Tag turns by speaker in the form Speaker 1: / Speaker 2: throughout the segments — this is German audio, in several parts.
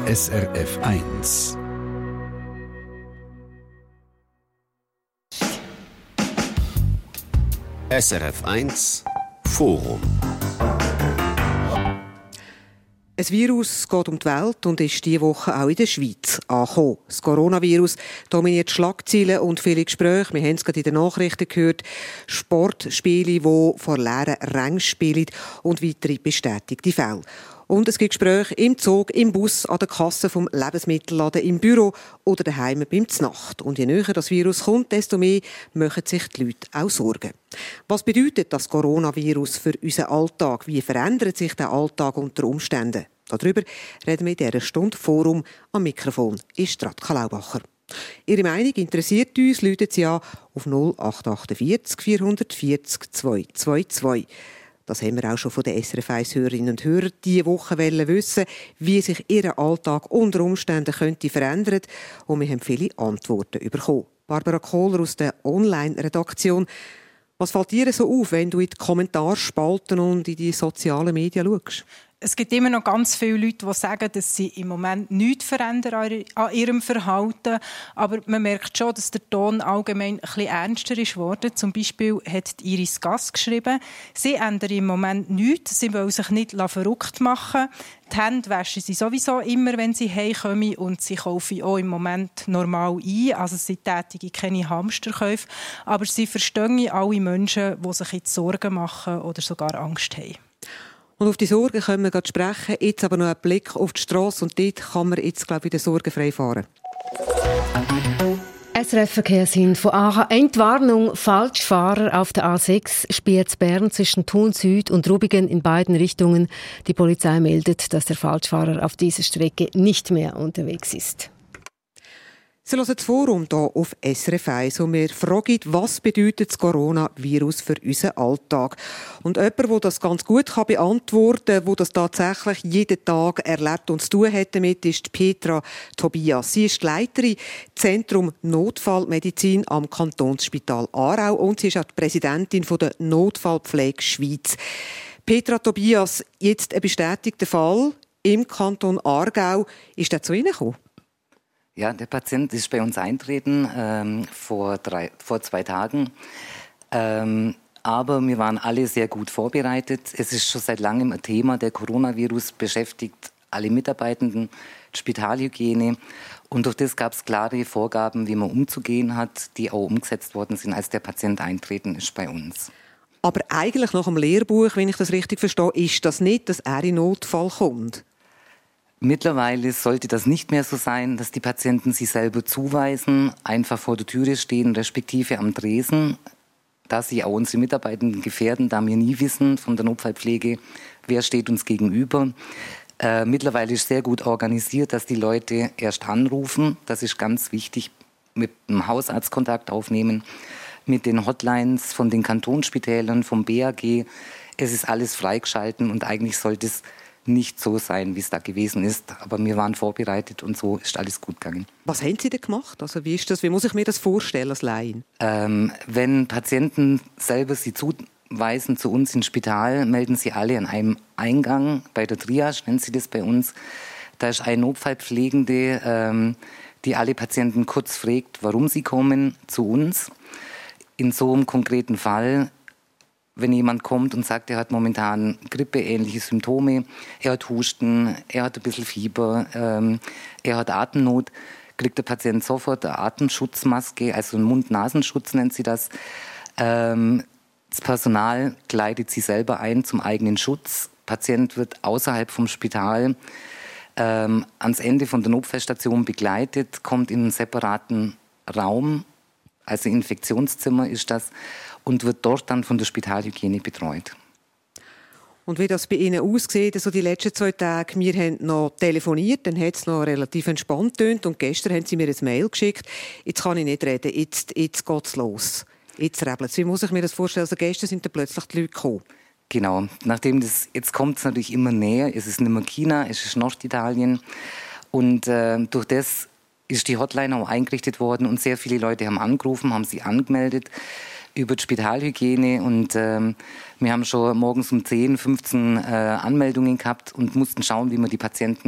Speaker 1: SRF 1.
Speaker 2: SRF 1 Forum.
Speaker 3: Ein Virus geht um die Welt und ist diese Woche auch in der Schweiz angekommen. Das Coronavirus dominiert Schlagzeilen und viele Gespräche. Wir haben es gerade in den Nachrichten gehört. Sportspiele, die vor leeren Rängen spielen und weitere bestätigte Fälle. Und es gibt Gespräche im Zug, im Bus, an der Kasse vom Lebensmittelladen, im Büro oder daheim beim Znacht. Und je näher das Virus kommt, desto mehr machen sich die Leute auch Sorgen. Was bedeutet das Coronavirus für unseren Alltag? Wie verändert sich der Alltag unter Umständen? Darüber reden wir in dieser Stunde Forum. Am Mikrofon ist Radka Laubacher. Ihre Meinung interessiert uns, läutet sie an auf 0848 440 222. Das haben wir auch schon von den SRF 1-Hörerinnen und Hörern diese Woche wissen, wie sich ihr Alltag unter Umständen könnte verändern. Und wir haben viele Antworten bekommen. Barbara Kohler aus der Online-Redaktion. Was fällt dir so auf, wenn du in die Kommentarspalten und in die sozialen Medien schaust?
Speaker 4: Es gibt immer noch ganz viele Leute, die sagen, dass sie im Moment nichts verändern an ihrem Verhalten. Aber man merkt schon, dass der Ton allgemein ein bisschen ernster ist worden. Zum Beispiel hat Iris Gass geschrieben, sie ändern im Moment nichts, sie wollen sich nicht verrückt machen. Die Hände waschen sie sowieso immer, wenn sie heimkommen, und sie kaufen auch im Moment normal ein. Also sie tätigen keine Hamsterkäufe. Aber sie verstehen alle Menschen, die sich jetzt Sorgen machen oder sogar Angst haben.
Speaker 3: Und auf die Sorgen können wir gerade sprechen. Jetzt aber noch ein Blick auf die Strasse. Und dort kann man jetzt, glaube ich, wieder sorgenfrei fahren.
Speaker 5: SRF-Verkehrsinfo Aarau. Entwarnung, Falschfahrer auf der A6 sperrt Bern zwischen Thun Süd und Rubigen in beiden Richtungen. Die Polizei meldet, dass der Falschfahrer auf dieser Strecke nicht mehr unterwegs ist.
Speaker 3: Sie hören das Forum hier auf SRF 1 und wir fragen, was bedeutet das Coronavirus für unseren Alltag? Und jemand, der das ganz gut beantworten kann, der das tatsächlich jeden Tag erlebt und zu tun hat damit, ist Petra Tobias. Sie ist die Leiterin Zentrum Notfallmedizin am Kantonsspital Aarau und sie ist auch die Präsidentin der Notfallpflege Schweiz. Petra Tobias, jetzt ein bestätigter Fall im Kanton Aargau. Ist der zu Ihnen gekommen?
Speaker 6: Ja, der Patient ist bei uns eingetreten vor 2 Tagen. Aber wir waren alle sehr gut vorbereitet. Es ist schon seit langem ein Thema. Der Coronavirus beschäftigt alle Mitarbeitenden, die Spitalhygiene. Und durch das gab es klare Vorgaben, wie man umzugehen hat, die auch umgesetzt worden sind, als der Patient eintreten ist bei uns.
Speaker 3: Aber eigentlich nach dem Lehrbuch, wenn ich das richtig verstehe, ist das nicht, dass er in Notfall kommt?
Speaker 6: Mittlerweile sollte das nicht mehr so sein, dass die Patienten sich selber zuweisen, einfach vor der Türe stehen, respektive am Tresen, da sie auch unsere Mitarbeitenden gefährden, da wir nie wissen von der Notfallpflege, wer steht uns gegenüber. Mittlerweile ist sehr gut organisiert, dass die Leute erst anrufen, das ist ganz wichtig, mit dem Hausarzt Kontakt aufnehmen, mit den Hotlines von den Kantonsspitälern, vom BAG. Es ist alles freigeschalten und eigentlich sollte es nicht so sein, wie es da gewesen ist. Aber wir waren vorbereitet und so ist alles gut gegangen.
Speaker 3: Was haben Sie denn gemacht? Also wie ist das? Wie muss ich mir das vorstellen als Laien?
Speaker 6: Wenn Patienten selber sie zuweisen zu uns ins Spital, melden sie alle an einem Eingang. Bei der Triage nennt sie das bei uns. Da ist eine Notfallpflegende, die alle Patienten kurz fragt, warum sie kommen zu uns. In so einem konkreten Fall, wenn jemand kommt und sagt, er hat momentan grippeähnliche Symptome, er hat Husten, er hat ein bisschen Fieber, er hat Atemnot, kriegt der Patient sofort eine Atemschutzmaske, also einen Mund-Nasenschutz nennt sie das. Das Personal kleidet sie selber ein zum eigenen Schutz. Der Patient wird außerhalb vom Spital ans Ende von der Notfallstation begleitet, kommt in einen separaten Raum, also Infektionszimmer ist das, und wird dort dann von der Spitalhygiene betreut.
Speaker 3: Und wie das bei Ihnen aussieht, also die letzten 2 Tage, wir haben noch telefoniert, dann hat es noch relativ entspannt getönt und gestern haben Sie mir ein Mail geschickt, jetzt kann ich nicht reden, jetzt geht es los, jetzt rebelt es. Wie muss ich mir das vorstellen? Also gestern sind dann plötzlich die Leute gekommen.
Speaker 6: Genau, jetzt kommt es natürlich immer näher, es ist nicht mehr China, es ist Norditalien und durch das ist die Hotline auch eingerichtet worden und sehr viele Leute haben angerufen, haben sich angemeldet über die Spitalhygiene und wir haben schon morgens um 10, 15 Anmeldungen gehabt und mussten schauen, wie wir die Patienten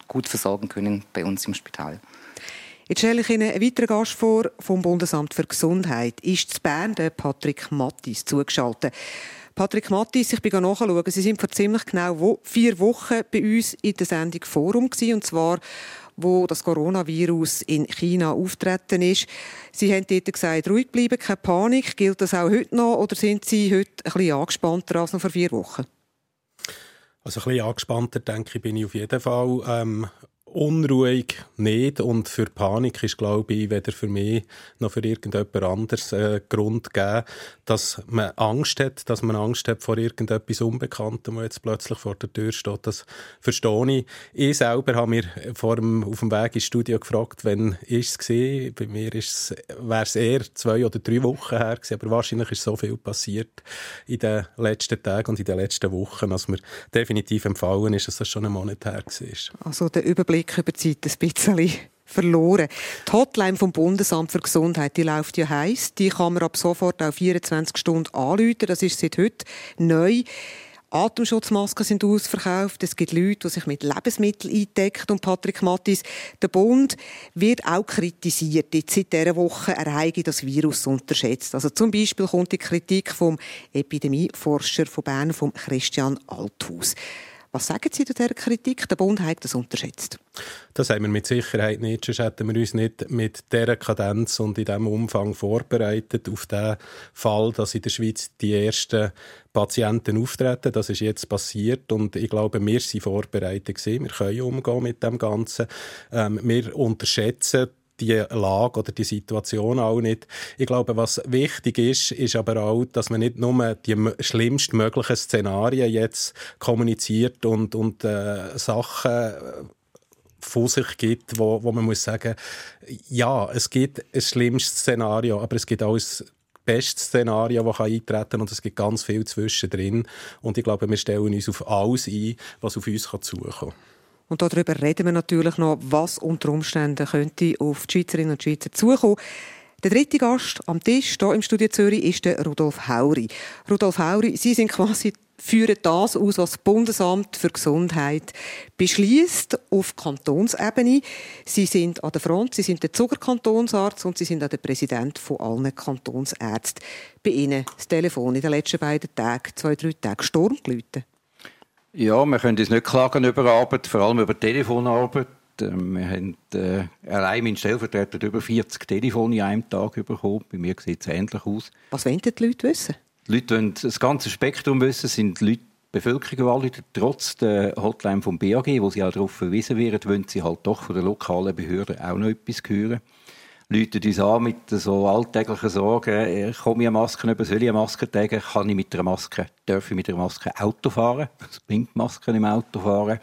Speaker 6: gut versorgen können bei uns im Spital.
Speaker 3: Jetzt stelle ich Ihnen einen weiteren Gast vor vom Bundesamt für Gesundheit. Ist in Bern der Patrick Mattis zugeschaltet. Patrick Mattis, ich bin nachschauen. Sie sind vor ziemlich genau 4 Wochen bei uns in der Sendung Forum gewesen, und zwar wo das Coronavirus in China auftreten ist. Sie haben dort gesagt, ruhig bleiben, keine Panik. Gilt das auch heute noch oder sind Sie heute ein bisschen angespannter als noch vor 4 Wochen?
Speaker 7: Also ein bisschen angespannter, denke ich, bin ich auf jeden Fall. Unruhig nicht, und für Panik ist, glaube ich, weder für mich noch für irgendjemand anderes Grund gegeben, dass man Angst hat vor irgendetwas Unbekanntem, das jetzt plötzlich vor der Tür steht. Das verstehe ich. Ich selber habe mir auf dem Weg ins Studio gefragt, wann ist es gewesen? Bei mir wäre es eher 2 oder 3 Wochen her gewesen, aber wahrscheinlich ist so viel passiert in den letzten Tagen und in den letzten Wochen, dass mir definitiv empfohlen ist, dass das schon einen Monat her war.
Speaker 3: Also der Überblick über die Zeit ein bisschen verloren. Die Hotline vom Bundesamt für Gesundheit, die läuft ja heiß. Die kann man ab sofort auch 24 Stunden anrufen. Das ist seit heute neu. Atemschutzmasken sind ausverkauft. Es gibt Leute, die sich mit Lebensmitteln eindecken. Und Patrick Mattis, der Bund wird auch kritisiert. Jetzt seit dieser Woche, er habe das Virus unterschätzt. Also zum Beispiel kommt die Kritik vom Epidemieforscher von Bern, vom Christian Althaus. Was sagen Sie zu dieser Kritik? Der Bund hat das unterschätzt.
Speaker 7: Das haben wir mit Sicherheit nicht. Sonst hätten wir uns nicht mit dieser Kadenz und in diesem Umfang vorbereitet auf den Fall, dass in der Schweiz die ersten Patienten auftreten. Das ist jetzt passiert und ich glaube, wir sind vorbereitet gewesen. Wir können umgehen mit dem Ganzen. Wir unterschätzen die Lage oder die Situation auch nicht. Ich glaube, was wichtig ist aber auch, dass man nicht nur die schlimmstmöglichen Szenarien jetzt kommuniziert und Sachen von sich gibt, wo man muss sagen, ja, es gibt ein schlimmstes Szenario, aber es gibt auch ein bestes Szenario, das eintreten kann, und es gibt ganz viel zwischendrin. Und ich glaube, wir stellen uns auf alles ein, was auf uns zukommen kann.
Speaker 3: Und darüber reden wir natürlich noch, was unter Umständen könnte auf die Schweizerinnen und Schweizer zukommen. Der dritte Gast am Tisch hier im Studio Zürich ist der Rudolf Hauri. Rudolf Hauri, Sie sind führen das aus, was das Bundesamt für Gesundheit beschließt auf Kantonsebene. Sie sind an der Front, Sie sind der Zuger-Kantonsarzt und Sie sind auch der Präsident von allen Kantonsärzten. Bei Ihnen das Telefon in den letzten 2, 3 Tagen Sturm geläutet.
Speaker 8: Ja, wir können uns nicht klagen über Arbeit, vor allem über Telefonarbeit. Wir haben allein mein Stellvertreter hat über 40 Telefone in einem Tag bekommen. Bei mir sieht es ähnlich aus.
Speaker 3: Was wollen die Leute wissen?
Speaker 8: Die Leute wollen das ganze Spektrum wissen, sind Leute, die Bevölkerung anrufen. Trotz der Hotline vom BAG, wo sie auch darauf verwiesen werden, wollen sie halt doch von der lokalen Behörde auch noch etwas hören. Leute uns an mit so alltäglichen Sorgen, komme ich eine Maske über, soll ich eine Maske tragen, darf ich mit einer Maske Auto fahren, also bringt Masken im Auto fahren,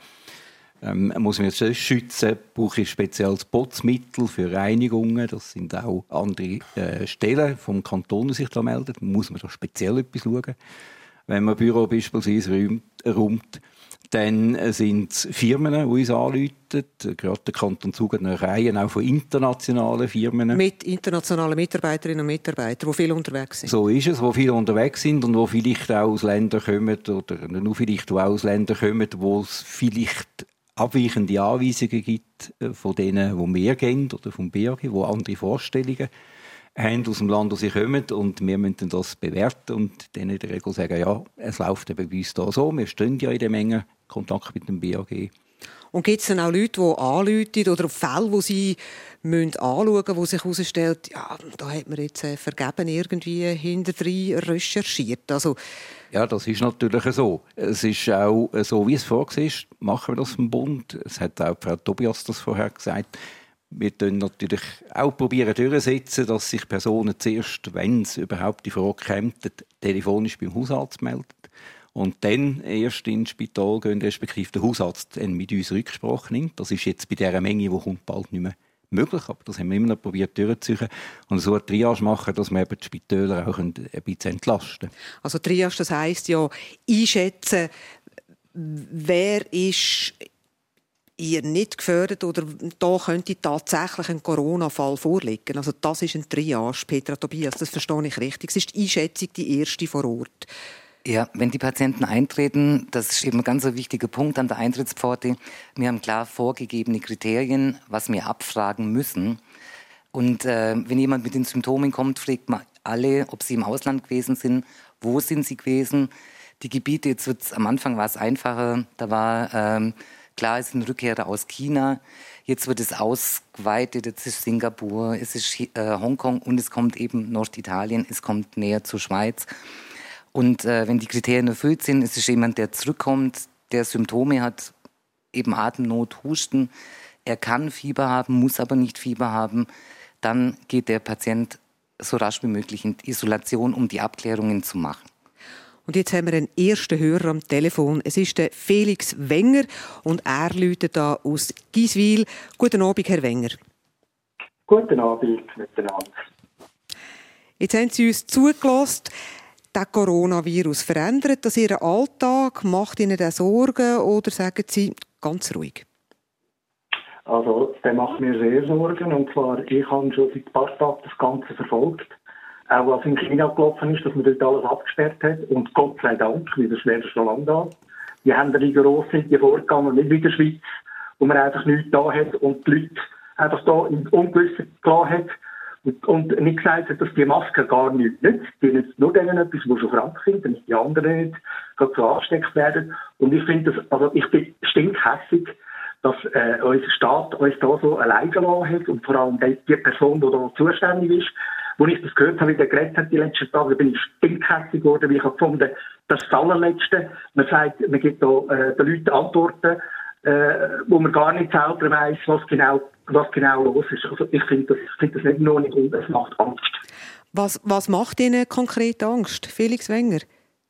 Speaker 8: muss ich mich schützen, brauche ich spezielles Putzmittel für Reinigungen, das sind auch andere Stellen vom Kanton, die sich da melden, muss man da speziell etwas schauen. Wenn man Büro beispielsweise räumt, dann sind es Firmen, die uns anrufen. Gerade der Kanton Zug hat eine Reihe auch von internationalen Firmen.
Speaker 3: Mit internationalen Mitarbeiterinnen und Mitarbeitern, die viel unterwegs sind.
Speaker 8: So ist es, die viel unterwegs sind und die vielleicht auch aus Ländern kommen, oder nur vielleicht auch aus Ländern kommen, wo es vielleicht abweichende Anweisungen gibt von denen, die mehr gehen, oder vom BAG, die andere Vorstellungen haben aus dem Land, wo sie kommen, und wir müssen das bewerten und dann in der Regel sagen, ja, es läuft eben bei uns da so, wir stehen ja in der Menge Kontakt mit dem BAG.
Speaker 3: Und gibt es dann auch Leute, die anrufen oder Fälle, die sie anschauen müssen, wo sich herausstellt, ja, da hat man jetzt vergeben irgendwie hinterdrein recherchiert? Also
Speaker 8: ja, das ist natürlich so. Es ist auch so, wie es vorgesehen ist, machen wir das vom Bund. Es hat auch Frau Tobias das vorher gesagt. Wir probieren natürlich auch durchzusetzen, dass sich Personen zuerst, wenn es überhaupt die Frage kommt, telefonisch beim Hausarzt melden. Und dann erst ins Spital gehen, respektive der Hausarzt mit uns Rücksprache nimmt. Das ist jetzt bei dieser Menge, die kommt, bald nicht mehr möglich. Aber das haben wir immer noch probiert durchzuziehen. Und so eine Triage machen, dass wir eben die Spitäler auch ein bisschen entlasten können.
Speaker 3: Also Triage, das heisst ja einschätzen, wer ist ihr nicht gefördert oder da könnte tatsächlich ein Corona-Fall vorliegen. Also das ist ein Triage, Petra Tobias, das verstehe ich richtig. Es ist die Einschätzung die erste vor Ort.
Speaker 6: Ja, wenn die Patienten eintreten, das ist eben ein ganz wichtiger Punkt an der Eintrittspforte. Wir haben klar vorgegebene Kriterien, was wir abfragen müssen. Und wenn jemand mit den Symptomen kommt, fragt man alle, ob sie im Ausland gewesen sind, wo sind sie gewesen. Die Gebiete, am Anfang war es einfacher, da war klar, es sind Rückkehrer aus China. Jetzt wird es ausgeweitet, jetzt ist Singapur, es ist Hongkong und es kommt eben Norditalien, es kommt näher zur Schweiz. Und wenn die Kriterien erfüllt sind, ist es jemand, der zurückkommt, der Symptome hat, eben Atemnot, Husten. Er kann Fieber haben, muss aber nicht Fieber haben. Dann geht der Patient so rasch wie möglich in Isolation, um die Abklärungen zu machen.
Speaker 3: Und jetzt haben wir einen ersten Hörer am Telefon. Es ist der Felix Wenger und er läutet da aus Giswil. Guten Abend, Herr Wenger.
Speaker 9: Guten Abend miteinander.
Speaker 3: Jetzt haben Sie uns zugelassen. Der Coronavirus verändert das Ihren Alltag? Macht Ihnen das Sorgen oder sagen Sie ganz ruhig?
Speaker 9: Also, der macht mir sehr Sorgen. Und zwar, ich habe schon seit ein paar Tagen das Ganze verfolgt. Auch was in China gelaufen ist, dass man dort alles abgesperrt hat. Und Gott sei Dank, weil das wäre schon lange da. Die haben rigoros die vorgegangen, nicht wie in der Schweiz, wo man einfach nichts da hat und die Leute einfach da im Ungewisse gelassen hat. Und nicht gesagt hat, dass die Maske gar nichts nützt. Die nützt nur denen etwas, die schon krank sind, damit die anderen nicht so angesteckt werden. Und ich finde das, also ich bin stinkhässig, dass unser Staat uns da so allein gelassen hat und vor allem die Person, die da zuständig ist. Als ich das gehört habe, wie der geredet hat die letzten Tage, bin ich stinkhässig geworden, weil ich habe gefunden, das ist das Allerletzte. Man sagt, man gibt da den Leuten Antworten, wo man gar nicht selber weiss, was genau los ist. Also ich finde das nicht nur nicht gut, es macht Angst.
Speaker 3: Was macht Ihnen konkret Angst, Felix Wenger?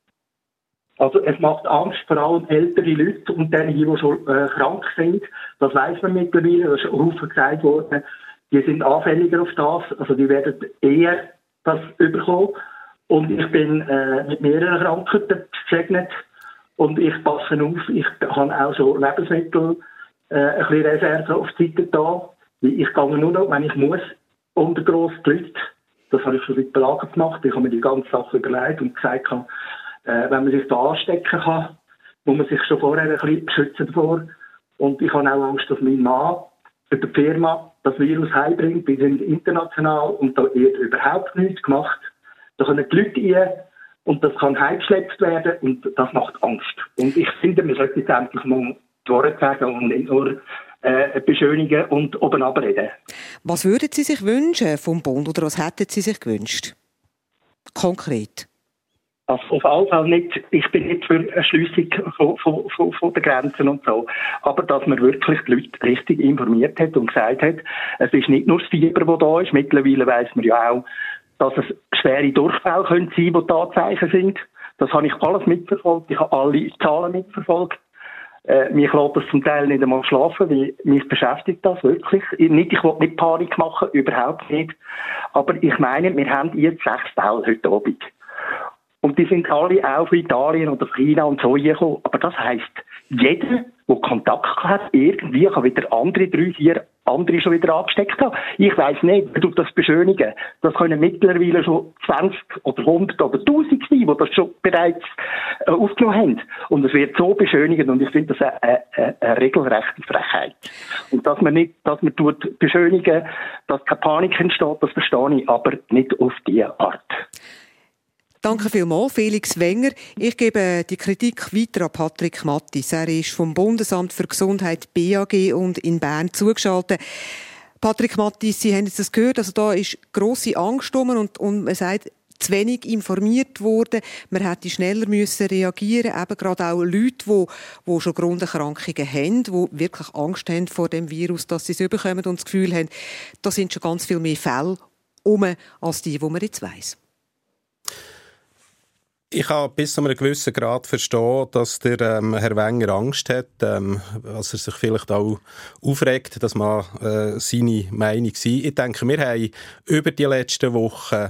Speaker 9: Also es macht Angst vor allem ältere Leute und denen, die schon krank sind. Das weiss man mittlerweile, das ist auch gesagt worden. Die sind anfälliger auf das, also die werden eher das überkommen. Und ich bin mit mehreren Krankheiten gesegnet und ich passe auf, ich habe auch so Lebensmittel, ein bisschen Reserve auf die Seite da. Ich gehe nur noch, wenn ich muss, unter grosse Leute. Das habe ich schon seit Belager gemacht. Ich habe mir die ganze Sache überlegt und gesagt, wenn man sich da anstecken kann, muss man sich schon vorher ein bisschen beschützen davor. Und ich habe auch Angst, dass mein Mann für die Firma das Virus heimbringt. Wir sind international und da wird überhaupt nichts gemacht. Da können die Leute rein und das kann heimgeschleppt werden und das macht Angst. Und ich finde, wir sollten jetzt endlich mal die Worte sagen und nicht nur beschönigen und oben abreden. Was
Speaker 3: würden Sie sich wünschen vom Bund oder was hätten Sie sich gewünscht? Konkret.
Speaker 9: Also auf alle Fälle nicht, ich bin nicht für eine Schliessung von den Grenzen und so. Aber dass man wirklich die Leute richtig informiert hat und gesagt hat, es ist nicht nur das Fieber, das da ist. Mittlerweile weiss man ja auch, dass es schwere Durchfälle können sein, die Tatsachen sind. Das habe ich alles mitverfolgt. Ich habe alle Zahlen mitverfolgt. Mich lässt das zum Teil nicht einmal schlafen, weil mich beschäftigt das wirklich. Ich will nicht Panik machen, überhaupt nicht. Aber ich meine, wir haben jetzt 6 Fälle heute Abend. Und die sind alle auch von Italien oder China und so gekommen. Aber das heisst, jeder, der Kontakt hat, irgendwie kann wieder andere 3, 4 andere schon wieder angesteckt haben. Ich weiss nicht, wer tut das beschönigen. Das können mittlerweile schon 20 oder 100 oder 1000 sein, die das schon bereits aufgenommen haben. Und es wird so beschönigend und ich finde das eine regelrechte Frechheit. Und dass man tut beschönigen, dass keine Panik entsteht, das verstehe ich, aber nicht auf diese Art.
Speaker 3: Danke vielmals, Felix Wenger. Ich gebe die Kritik weiter an Patrick Mattis. Er ist vom Bundesamt für Gesundheit BAG und in Bern zugeschaltet. Patrick Mattis, Sie haben jetzt das gehört, also da ist grosse Angst und man sagt, zu wenig informiert worden. Man hätte schneller müssen reagieren, eben gerade auch Leute, die schon Grunderkrankungen haben, die wirklich Angst haben vor dem Virus, dass sie es überkommen und das Gefühl haben, da sind schon ganz viel mehr Fälle als die man jetzt weiss.
Speaker 7: Ich kann bis zu einem gewissen Grad verstehen, dass der Herr Wenger Angst hat, dass er sich vielleicht auch aufregt, dass man seine Meinung sei. Ich denke, wir haben über die letzten Wochen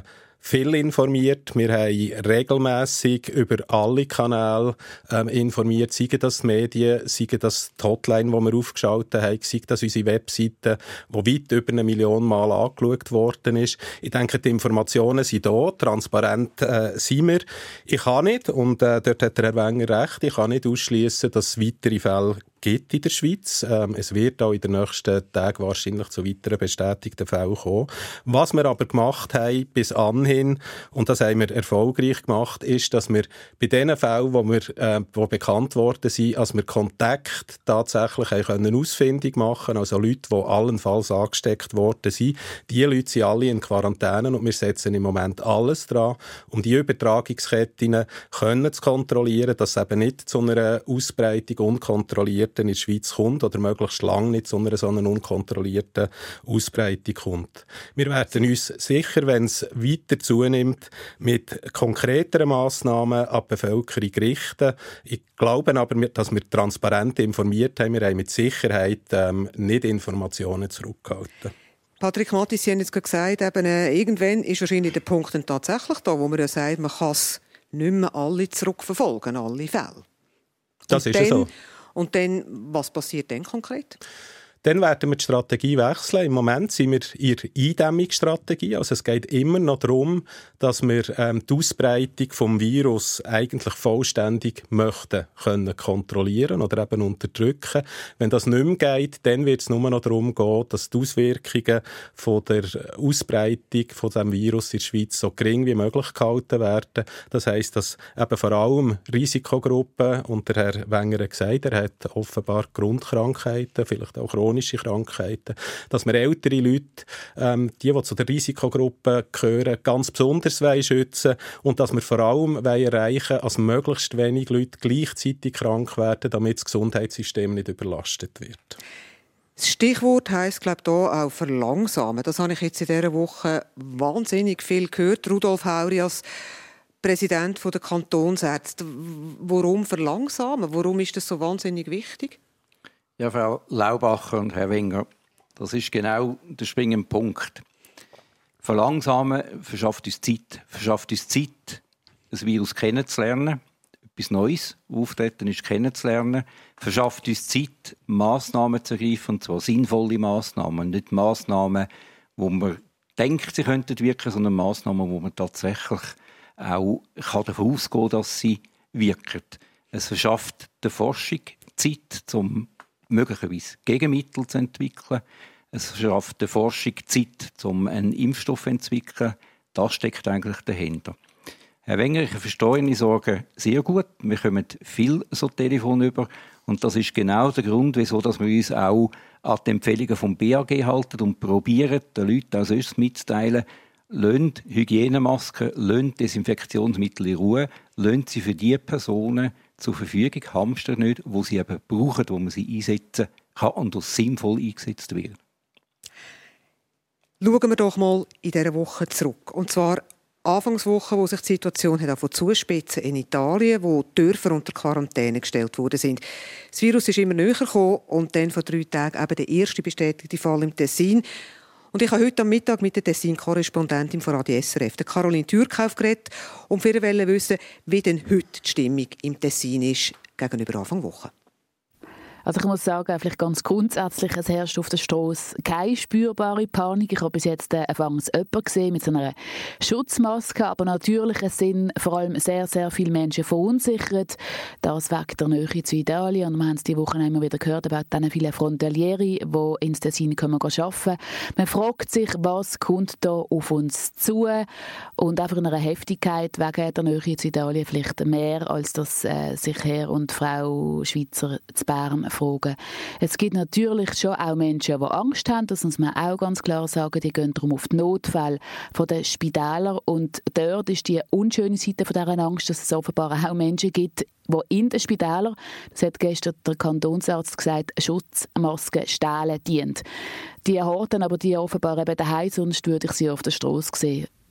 Speaker 7: viel informiert. Wir haben regelmässig über alle Kanäle informiert, sei das die Medien, sei das die Hotline, die wir aufgeschaltet haben, sei das unsere Webseite, die weit über 1 Million Mal angeschaut worden ist. Ich denke, die Informationen sind da, transparent sind wir. Ich kann nicht, und dort hat der Herr Wenger recht, ich kann nicht ausschließen, dass es weitere Fälle gibt in der Schweiz. Es wird auch in den nächsten Tagen wahrscheinlich zu weiteren bestätigten Fällen kommen. Was wir aber gemacht haben bis anhin, und das haben wir erfolgreich gemacht, ist, dass wir bei den Fällen, die bekannt worden sind, als wir Kontakt tatsächlich können ausfindig machen, also Leute, die allenfalls angesteckt worden sind, die Leute sind alle in Quarantäne und wir setzen im Moment alles dran, um die Übertragungsketten können zu kontrollieren, dass es eben nicht zu einer Ausbreitung unkontrolliert in der Schweiz kommt oder möglichst lange nicht zu einer so unkontrollierten Ausbreitung kommt. Wir werden uns sicher, wenn es weiter zunimmt, mit konkreteren Massnahmen an die Bevölkerung richten. Ich glaube aber, dass wir transparent informiert haben. Wir haben mit Sicherheit nicht Informationen zurückgehalten.
Speaker 3: Patrick Mathis, Sie haben jetzt gesagt, irgendwann ist wahrscheinlich der Punkt dann tatsächlich da, wo man ja sagt, man kann es nicht mehr alle zurückverfolgen, alle Fälle.
Speaker 7: Das ist ja so.
Speaker 3: Und dann, was passiert dann konkret?
Speaker 7: Dann werden wir die Strategie wechseln. Im Moment sind wir in der Eindämmungsstrategie. Also es geht immer noch darum, dass wir die Ausbreitung des Virus eigentlich vollständig möchten können kontrollieren oder eben unterdrücken. Wenn das nicht mehr geht, dann wird es nur noch darum gehen, dass die Auswirkungen von der Ausbreitung von diesem Virus in der Schweiz so gering wie möglich gehalten werden. Das heisst, dass eben vor allem Risikogruppen, und der Herr Wenger hat gesagt, er hat offenbar Grundkrankheiten, vielleicht auch chronische Krankheiten, dass wir ältere Leute, die zu der Risikogruppe gehören, ganz besonders schützen und dass wir vor allem erreichen wollen, dass möglichst wenig Leute gleichzeitig krank werden, damit das Gesundheitssystem nicht überlastet wird.
Speaker 3: Das Stichwort heisst, glaube ich, hier auch verlangsamen. Das habe ich jetzt in dieser Woche wahnsinnig viel gehört. Rudolf Hauri als Präsident der Kantonsärzte. Warum verlangsamen? Warum ist das so wahnsinnig wichtig?
Speaker 8: Ja, Frau Laubacher und Herr Wenger, das ist genau der springende Punkt. Verlangsamen verschafft uns Zeit, das Virus kennenzulernen, etwas Neues auftreten ist kennenzulernen, verschafft uns Zeit, Massnahmen zu ergreifen, und zwar sinnvolle Massnahmen, nicht Massnahmen, wo man denkt, sie könnten wirken, sondern Massnahmen, wo man tatsächlich auch davon ausgehen kann, dass sie wirken. Es verschafft der Forschung Zeit, um möglicherweise Gegenmittel zu entwickeln. Es verschafft der Forschung Zeit, um einen Impfstoff zu entwickeln. Das steckt eigentlich dahinter. Herr Wenger, ich verstehe Ihre Sorgen sehr gut. Wir kommen viel so Telefon über. Und das ist genau der Grund, wieso wir uns auch an die Empfehlungen vom BAG halten und probieren, den Leuten als erstes mitzuteilen, lasst Hygienemasken, lasst Desinfektionsmittel in Ruhe, lasst sie für die Personen zur Verfügung, hamster nicht, wo sie eben brauchen, wo man sie einsetzen kann und das sinnvoll eingesetzt wird.
Speaker 3: Schauen wir doch mal in dieser Woche zurück. Und zwar Anfangswoche, wo sich die Situation zuspitzen in Italien, wo die Dörfer unter Quarantäne gestellt worden sind. Das Virus ist immer näher gekommen und dann vor 3 Tagen eben der erste bestätigte Fall im Tessin. Und ich habe heute am Mittag mit der Tessin-Korrespondentin von Radio SRF, der Caroline Türkauf, geredet, um für sie wissen, wie denn heute die Stimmung im Tessin ist gegenüber Anfang Woche.
Speaker 10: Also ich muss sagen, vielleicht ganz grundsätzlich, es herrscht auf der Strasse keine spürbare Panik. Ich habe bis jetzt anfangs jemanden gesehen mit so einer Schutzmaske, aber natürlich es sind vor allem sehr, sehr viele Menschen verunsichert. Das wegen der Nähe zu Italien. Und wir haben es diese Woche immer wieder gehört über diese vielen Frontalieri, die ins Tessin arbeiten können. Man fragt sich, was kommt da auf uns zu? Und einfach in einer Heftigkeit wegen der Nähe zu Italien vielleicht mehr, als dass sich Herr und Frau Schweizer zu Bern fragen. Es gibt natürlich schon auch Menschen, die Angst haben, das muss man auch ganz klar sagen, die gehen darum auf die Notfälle der Spitäler und dort ist die unschöne Seite von dieser Angst, dass es offenbar auch Menschen gibt, die in den Spitälern, das hat gestern der Kantonsarzt gesagt, Schutzmasken stehlen dient. Die horten aber die offenbar eben daheim, sonst würde ich sie auf der Strasse sehen.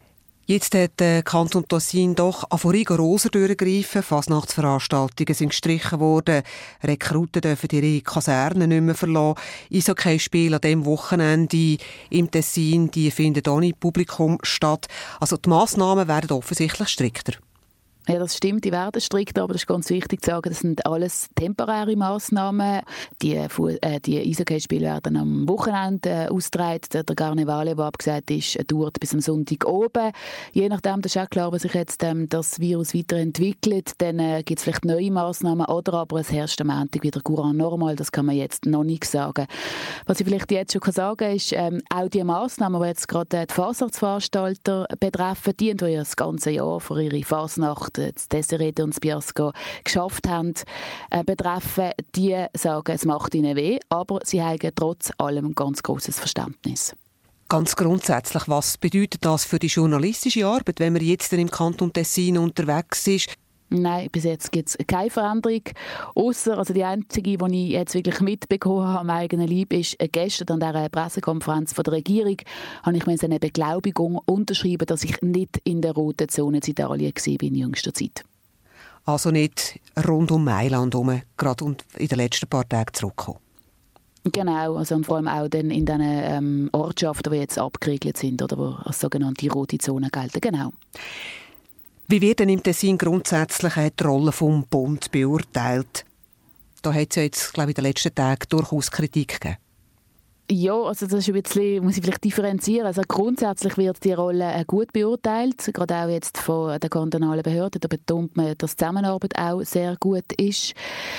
Speaker 3: Jetzt hat der Kanton Tessin doch rigoroser durchgegriffen. Fasnachtsveranstaltungen sind gestrichen worden. Rekruten dürfen ihre Kasernen nicht mehr verlassen. Eishockeyspiele an diesem Wochenende im Tessin, die finden ohne Publikum statt. Also die Massnahmen werden offensichtlich strikter.
Speaker 10: Ja, das stimmt, die werden strikter, aber das ist ganz wichtig zu sagen, das sind alles temporäre Massnahmen. Die Eishockeyspiele werden am Wochenende ausgetragen. Der Karneval, der abgesagt ist, dauert bis am Sonntag oben. Je nachdem, das ist auch klar, wenn sich jetzt das Virus weiterentwickelt, dann gibt es vielleicht neue Massnahmen oder aber es herrscht am Montag wieder courant normal. Das kann man jetzt noch nicht sagen. Was ich vielleicht jetzt schon sagen kann, ist, auch die Massnahmen, die jetzt gerade die Fasnachtsveranstalter betreffen, die ja das ganze Jahr für ihre Fasnacht das Desserette und das Biasco geschafft haben, betreffen, die sagen, es macht ihnen weh, aber sie haben trotz allem ein ganz grosses Verständnis.
Speaker 3: Ganz grundsätzlich, was bedeutet das für die journalistische Arbeit, wenn man jetzt im Kanton Tessin unterwegs ist?
Speaker 10: Nein, bis jetzt gibt es keine Veränderung. Ausser, die einzige, die ich jetzt wirklich mitbekommen habe am eigenen Leib, ist, gestern an dieser Pressekonferenz von der Regierung habe ich mir eine Beglaubigung unterschrieben, dass ich nicht in der roten Zone in Italien war in jüngster Zeit.
Speaker 3: Also nicht rund um Mailand herum, gerade in den letzten paar Tagen zurückgekommen?
Speaker 10: Genau, und vor allem auch dann in diesen Ortschaften, die jetzt abgeriegelt sind oder wo als sogenannte rote Zone gelten. Genau.
Speaker 3: Wie wird denn im Tessin grundsätzlich die Rolle vom Bund beurteilt? Da hat es ja jetzt, glaube ich, in den letzten Tagen durchaus Kritik gegeben.
Speaker 10: Ja, also das ist ein bisschen, muss ich vielleicht differenzieren. Also grundsätzlich wird die Rolle gut beurteilt, gerade auch jetzt von der kantonalen Behörde. Da betont man, dass die Zusammenarbeit auch sehr gut ist.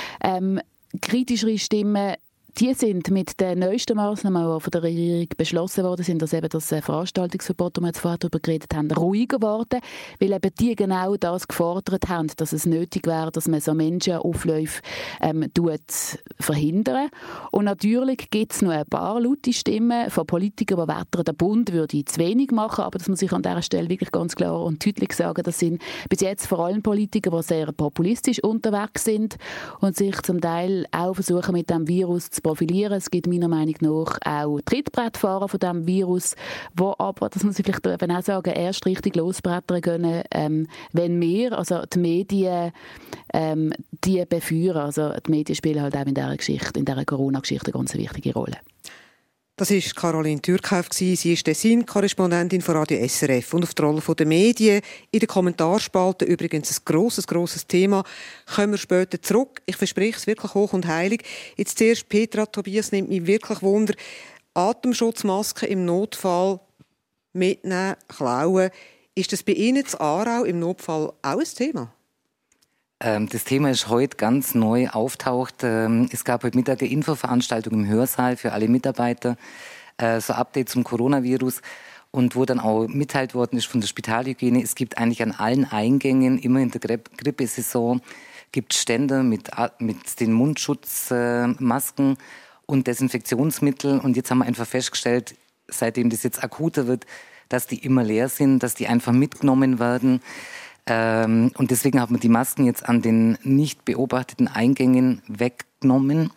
Speaker 10: Kritischere Stimmen, die sind mit den neuesten Massnahmen, die von der Regierung beschlossen worden sind, dass eben das Veranstaltungsverbot, das wir jetzt vorher darüber geredet haben, ruhiger geworden, weil eben die genau das gefordert haben, dass es nötig wäre, dass man so Menschenaufläufe verhindern. Und natürlich gibt es noch ein paar laute Stimmen von Politikern, die wettern, der Bund würde zu wenig machen, aber das muss ich an dieser Stelle wirklich ganz klar und deutlich sagen, das sind bis jetzt vor allem Politiker, die sehr populistisch unterwegs sind und sich zum Teil auch versuchen, mit dem Virus zu profilieren. Es gibt meiner Meinung nach auch Trittbrettfahrer von diesem Virus, wo aber, das muss ich vielleicht eben auch sagen, erst richtig losbrettern können, wenn wir, also die Medien, die beführen. Also die Medien spielen halt auch in dieser Geschichte, in dieser Corona-Geschichte eine ganz wichtige Rolle.
Speaker 3: Das war Caroline Türkhoff. Sie ist Tessin-Korrespondentin von Radio SRF. Und auf die Rolle der Medien in den Kommentarsspalten übrigens ein grosses Thema. Kommen wir später zurück. Ich verspreche es wirklich hoch und heilig. Jetzt zuerst, Petra, Tobias, nimmt mich wirklich Wunder. Atemschutzmasken im Notfall mitnehmen, klauen. Ist das bei Ihnen in Aarau im Notfall auch ein Thema?
Speaker 6: Das Thema ist heute ganz neu auftaucht. Es gab heute Mittag eine Infoveranstaltung im Hörsaal für alle Mitarbeiter, so Update zum Coronavirus und wo dann auch mitteilt worden ist von der Spitalhygiene, es gibt eigentlich an allen Eingängen, immer in der Grippesaison, gibt Stände mit den Mundschutzmasken und Desinfektionsmittel und jetzt haben wir einfach festgestellt, seitdem das jetzt akuter wird, dass die immer leer sind, dass die einfach mitgenommen werden. Und deswegen haben wir die Masken jetzt an den nicht beobachteten Eingängen weggenommen.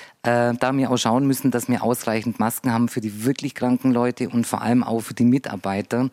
Speaker 6: Da wir auch schauen müssen, dass wir ausreichend Masken haben für die wirklich kranken Leute und vor allem auch für die Mitarbeiter,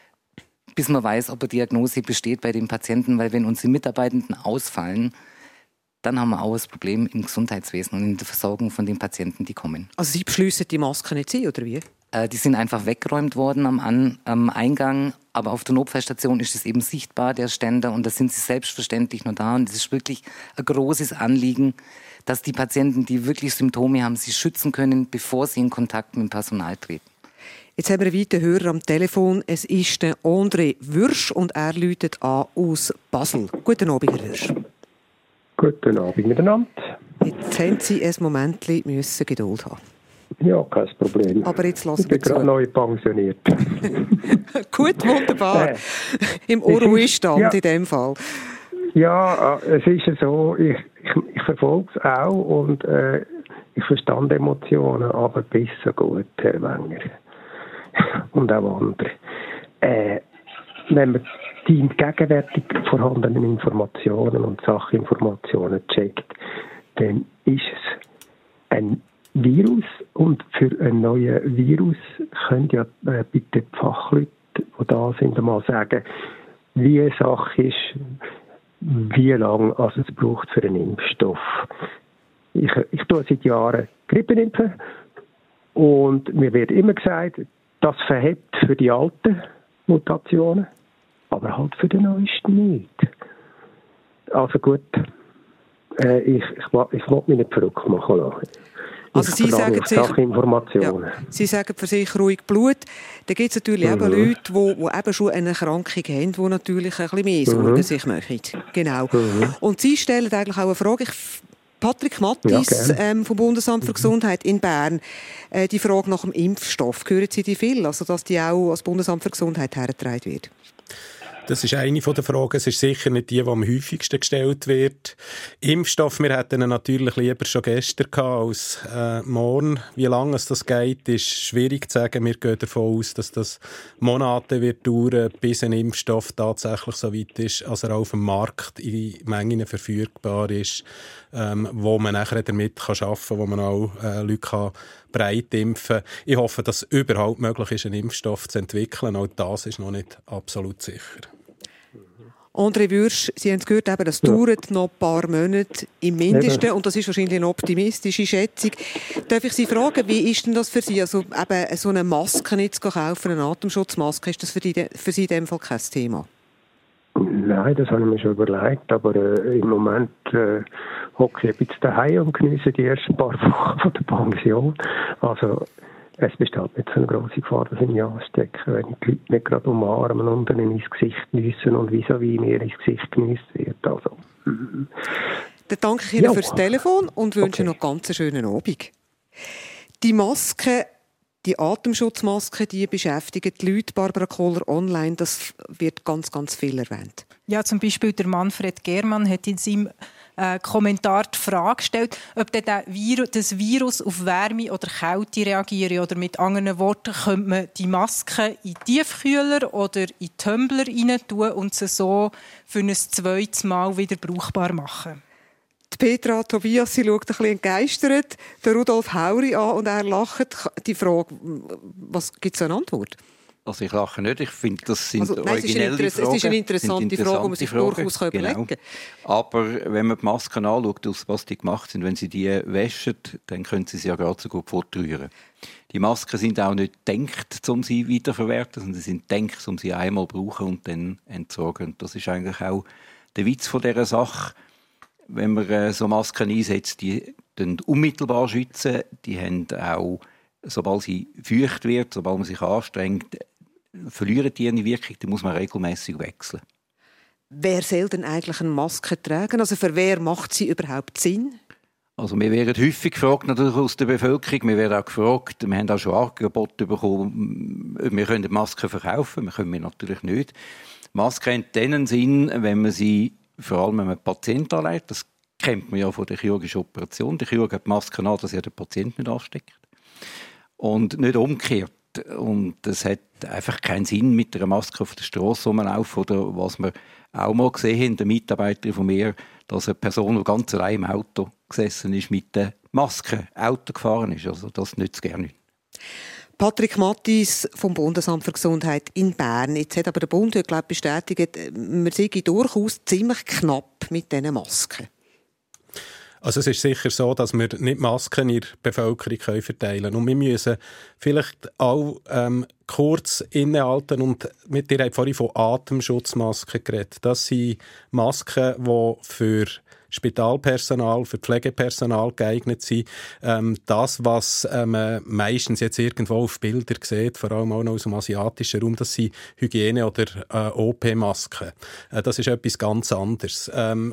Speaker 6: bis man weiß, ob eine Diagnose besteht bei den Patienten. Weil wenn unsere Mitarbeitenden ausfallen, dann haben wir auch das Problem im Gesundheitswesen und in der Versorgung von den Patienten, die kommen.
Speaker 3: Also Sie beschliessen die Masken nicht ein, oder wie?
Speaker 6: Die sind einfach weggeräumt worden am Eingang, aber auf der Notfallstation ist es eben sichtbar, der Ständer, und da sind sie selbstverständlich noch da. Und es ist wirklich ein großes Anliegen, dass die Patienten, die wirklich Symptome haben, sie schützen können, bevor sie in Kontakt mit dem Personal treten.
Speaker 3: Jetzt haben wir einen weiteren Hörer am Telefon. Es ist der André Würsch und er läutet an aus Basel. Guten Abend, Herr Würsch.
Speaker 11: Guten Abend miteinander.
Speaker 3: Jetzt haben Sie ein Moment Geduld haben.
Speaker 11: Ja, kein Problem.
Speaker 3: Aber jetzt lassen
Speaker 11: ich bin gerade neu pensioniert.
Speaker 3: Gut, wunderbar. Im Ruhestand in dem Fall.
Speaker 11: Ja, es ist so, ich verfolge es auch und ich verstand Emotionen, aber besser gut, Herr Wenger. Und auch andere. Wenn man die gegenwärtig vorhandenen Informationen und Sachinformationen checkt, dann ist es ein Virus, und für einen neuen Virus können ja bitte die Fachleute, da sind, einmal sagen, wie eine Sache ist, wie lange es braucht für einen Impfstoff. Ich tue seit Jahren Grippe impfen und mir wird immer gesagt, das verhebt für die alten Mutationen, aber halt für die neuesten nicht. Also gut, ich will mich nicht verrückt machen lassen.
Speaker 3: Also Sie sagen,
Speaker 11: Sachinformationen.
Speaker 3: Sie sagen für sich ruhig Blut. Da gibt es natürlich eben Leute, die eben schon eine Erkrankung haben, die natürlich ein bisschen mehr Sorgen sich machen. Genau. Und Sie stellen eigentlich auch eine Frage. Patrick Mattis vom Bundesamt für Gesundheit in Bern, die Frage nach dem Impfstoff. Hören Sie die viel? Also, dass die auch als Bundesamt für Gesundheit hergetragen wird?
Speaker 7: Das ist eine der Fragen. Es ist sicher nicht die am häufigsten gestellt wird. Impfstoff, wir hätten ihn natürlich lieber schon gestern gehabt als morgen. Wie lange es das geht, ist schwierig zu sagen. Wir gehen davon aus, dass das Monate wird dauern, bis ein Impfstoff tatsächlich so weit ist, als er auf dem Markt in Mengen verfügbar ist, wo man nachher damit arbeiten kann, wo man auch Leute breit impfen kann. Ich hoffe, dass es überhaupt möglich ist, einen Impfstoff zu entwickeln. Auch das ist noch nicht absolut sicher.
Speaker 3: André Würsch, Sie haben es gehört, eben, das dauert noch ein paar Monate im Mindesten und das ist wahrscheinlich eine optimistische Schätzung. Darf ich Sie fragen, wie ist denn das für Sie? Also eben so eine Maske nicht zu kaufen, eine Atemschutzmaske, ist das für Sie in dem Fall kein Thema?
Speaker 11: Nein, das habe ich mir schon überlegt, aber im Moment hocke ich ein bisschen daheim und genieße die ersten paar Wochen von der Pension. Also es besteht nicht so eine grosse Gefahr, dass ich mich anstecke, wenn ich die Leute nicht gerade umarmen und dann ins Gesicht geniessen und vis-à-vis mir ins Gesicht geniessen wird. Also.
Speaker 3: Dann danke ich Ihnen fürs Telefon und wünsche noch ganz einen schönen Abend. Die Maske, die Atemschutzmasken, die beschäftigen die Leute. Barbara Kohler, online, das wird ganz, ganz viel erwähnt.
Speaker 4: Ja, zum Beispiel der Manfred Germann hat in seinem Kommentar die Frage gestellt, ob das Virus auf Wärme oder Kälte reagiere. Oder mit anderen Worten, könnte man die Maske in Tiefkühler oder in Tumbler rein tun und sie so für ein zweites Mal wieder brauchbar machen.
Speaker 3: Die Petra Tobias, sie schaut ein bisschen entgeistert den Rudolf Hauri an und er lacht. Die Frage, was gibt es eine Antwort?
Speaker 8: Also ich lache nicht, ich finde, das sind
Speaker 3: originelle Fragen. Es ist eine interessante Frage, die man sich durchaus überlegen kann.
Speaker 8: Aber wenn man die Masken anschaut, aus was die gemacht sind, wenn sie die waschen, dann können sie ja gerade so gut fortrühren. Die Masken sind auch nicht gedacht, um sie wiederverwerten, sondern sie sind gedacht, um sie einmal zu brauchen und dann entsorgen. Das ist eigentlich auch der Witz von dieser Sache. Wenn man so Masken einsetzt, die unmittelbar schützen, die haben auch, sobald sie feucht wird, sobald man sich anstrengt, verlieren die ihre Wirkung, dann muss man regelmäßig wechseln.
Speaker 3: Wer soll denn eigentlich eine Maske tragen? Also für wer macht sie überhaupt Sinn?
Speaker 8: Also wir werden häufig gefragt natürlich aus der Bevölkerung, wir werden auch gefragt, wir haben auch schon Angebote bekommen, wir können Masken verkaufen, wir können natürlich nicht. Masken haben dann Sinn, wenn man sie, vor allem wenn man Patienten anlegt, das kennt man ja von der chirurgischen Operation, der Chirurg hat Masken an, dass er den Patienten nicht ansteckt. Und nicht umgekehrt. Und es hat einfach keinen Sinn, mit einer Maske auf der Straße rumlaufen. Oder was wir auch mal gesehen haben, der Mitarbeiter von mir, dass eine Person, die ganz allein im Auto gesessen ist, mit der Maske Auto gefahren ist. Also das nützt gerne nicht.
Speaker 3: Patrick Mattis vom Bundesamt für Gesundheit in Bern. Jetzt hat aber der Bund heute, glaube ich, bestätigt, wir sind durchaus ziemlich knapp mit diesen Masken.
Speaker 7: Also es ist sicher so, dass wir nicht Masken in der Bevölkerung verteilen können. Und wir müssen vielleicht auch kurz innehalten. Und ihr habt vorhin von Atemschutzmasken geredet. Das sind Masken, die für Spitalpersonal, für Pflegepersonal geeignet sind. Das, was man meistens jetzt irgendwo auf Bildern sieht, vor allem auch noch aus dem asiatischen Raum, das sind Hygiene- oder OP-Masken. Das ist etwas ganz anderes.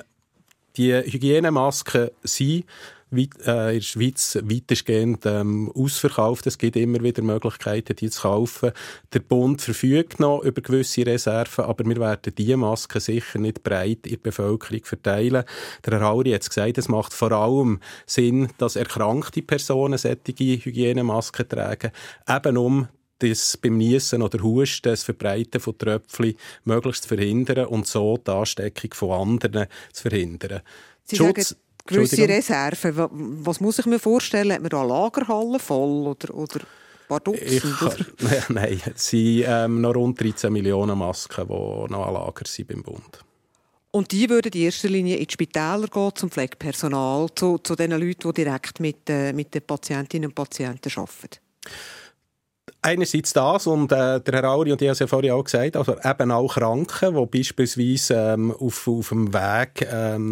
Speaker 7: Die Hygienemasken sind in der Schweiz weitestgehend ausverkauft. Es gibt immer wieder Möglichkeiten, die zu kaufen. Der Bund verfügt noch über gewisse Reserven, aber wir werden diese Masken sicher nicht breit in der Bevölkerung verteilen. Der Herr Hauri hat es gesagt, es macht vor allem Sinn, dass erkrankte Personen solche Hygienemasken tragen, eben um das beim Niesen oder Husten, das Verbreiten von Tröpfchen möglichst zu verhindern und so die Ansteckung von anderen zu verhindern.
Speaker 3: Sie sagen gewisse Reserven. Was muss ich mir vorstellen? Hat man da Lagerhallen voll? Oder? paar Dutzend?
Speaker 7: Nein, es sind noch rund 13 Millionen Masken, die noch an Lager sind beim Bund.
Speaker 3: Und die würden in erster Linie in die Spitäler gehen, zum Pflegepersonal, zu den Leuten, die direkt mit den Patientinnen und Patienten arbeiten?
Speaker 7: Einerseits das, und der Herr Auri und ich haben es ja vorhin auch gesagt, also eben auch Kranken, die beispielsweise auf dem Weg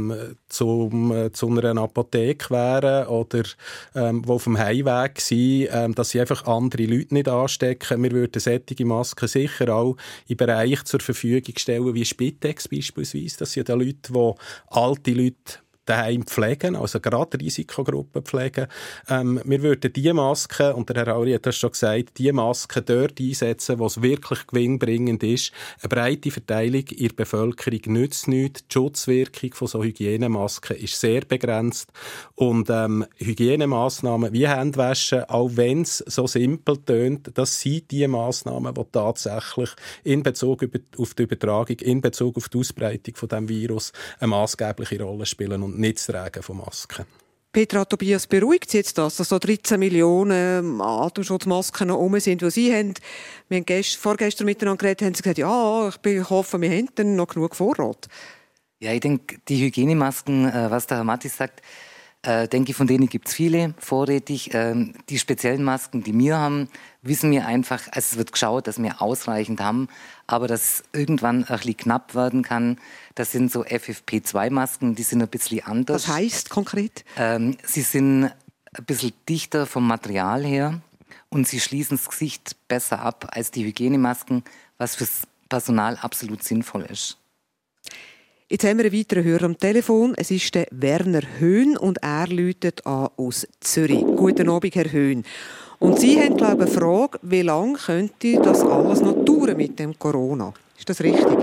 Speaker 7: zu einer Apotheke wären oder die auf dem Heimweg sind, dass sie einfach andere Leute nicht anstecken. Wir würden solche Masken sicher auch in Bereichen zur Verfügung stellen, wie Spitex beispielsweise. Das sind ja Leute, die alte Leute daheim pflegen, also gerade Risikogruppen pflegen. Wir würden diese Masken, und der Herr Auri hat das schon gesagt, diese Masken dort einsetzen, wo es wirklich gewinnbringend ist. Eine breite Verteilung in der Bevölkerung nützt nichts. Die Schutzwirkung von so Hygienemasken ist sehr begrenzt. Und Hygienemaßnahmen wie Händewaschen, auch wenn es so simpel tönt, das sind die Massnahmen, die tatsächlich in Bezug auf die Übertragung, in Bezug auf die Ausbreitung von diesem Virus eine maßgebliche Rolle spielen und nicht das Tragen von Masken.
Speaker 3: Petra Tobias, beruhigt Sie jetzt das, dass so 13 Millionen Atemschutzmasken noch rum sind, die Sie haben? Wir haben vorgestern miteinander geredet, haben Sie gesagt, ja, ich hoffe, wir haben dann noch genug Vorrat.
Speaker 6: Ja, ich denke, die Hygienemasken, was der Herr Mattis sagt, denke ich, von denen gibt es viele vorrätig. Die speziellen Masken, die wir haben, wissen wir einfach, also es wird geschaut, dass wir ausreichend haben, aber dass es irgendwann ein bisschen knapp werden kann. Das sind so FFP2-Masken, die sind ein bisschen anders.
Speaker 3: Was heisst konkret?
Speaker 6: Sie sind ein bisschen dichter vom Material her und sie schließen das Gesicht besser ab als die Hygienemasken, was fürs Personal absolut sinnvoll ist.
Speaker 3: Jetzt haben wir einen weiteren Hörer am Telefon. Es ist der Werner Höhn und er läutet an aus Zürich. Guten Abend, Herr Höhn. Und Sie haben, glaube ich, eine Frage, wie lange könnte das alles noch dauern mit dem Corona? Ist das richtig?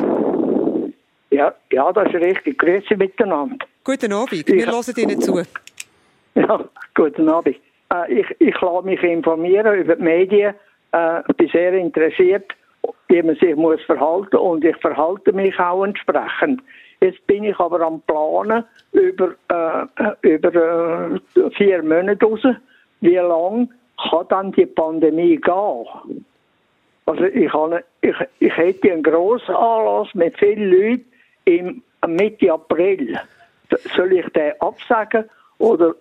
Speaker 12: Ja, das ist richtig. Grüezi miteinander.
Speaker 3: Guten Abend, wir hören Ihnen zu.
Speaker 12: Ja, guten Abend. Ich lasse mich informieren über die Medien. Ich bin sehr interessiert, wie man sich verhalten muss, und ich verhalte mich auch entsprechend. Jetzt bin ich aber am Planen über 4 Monate raus. Wie lange kann dann die Pandemie gehen? Also ich hätte einen grossen Anlass mit vielen Leuten im Mitte April. Soll ich den absagen oder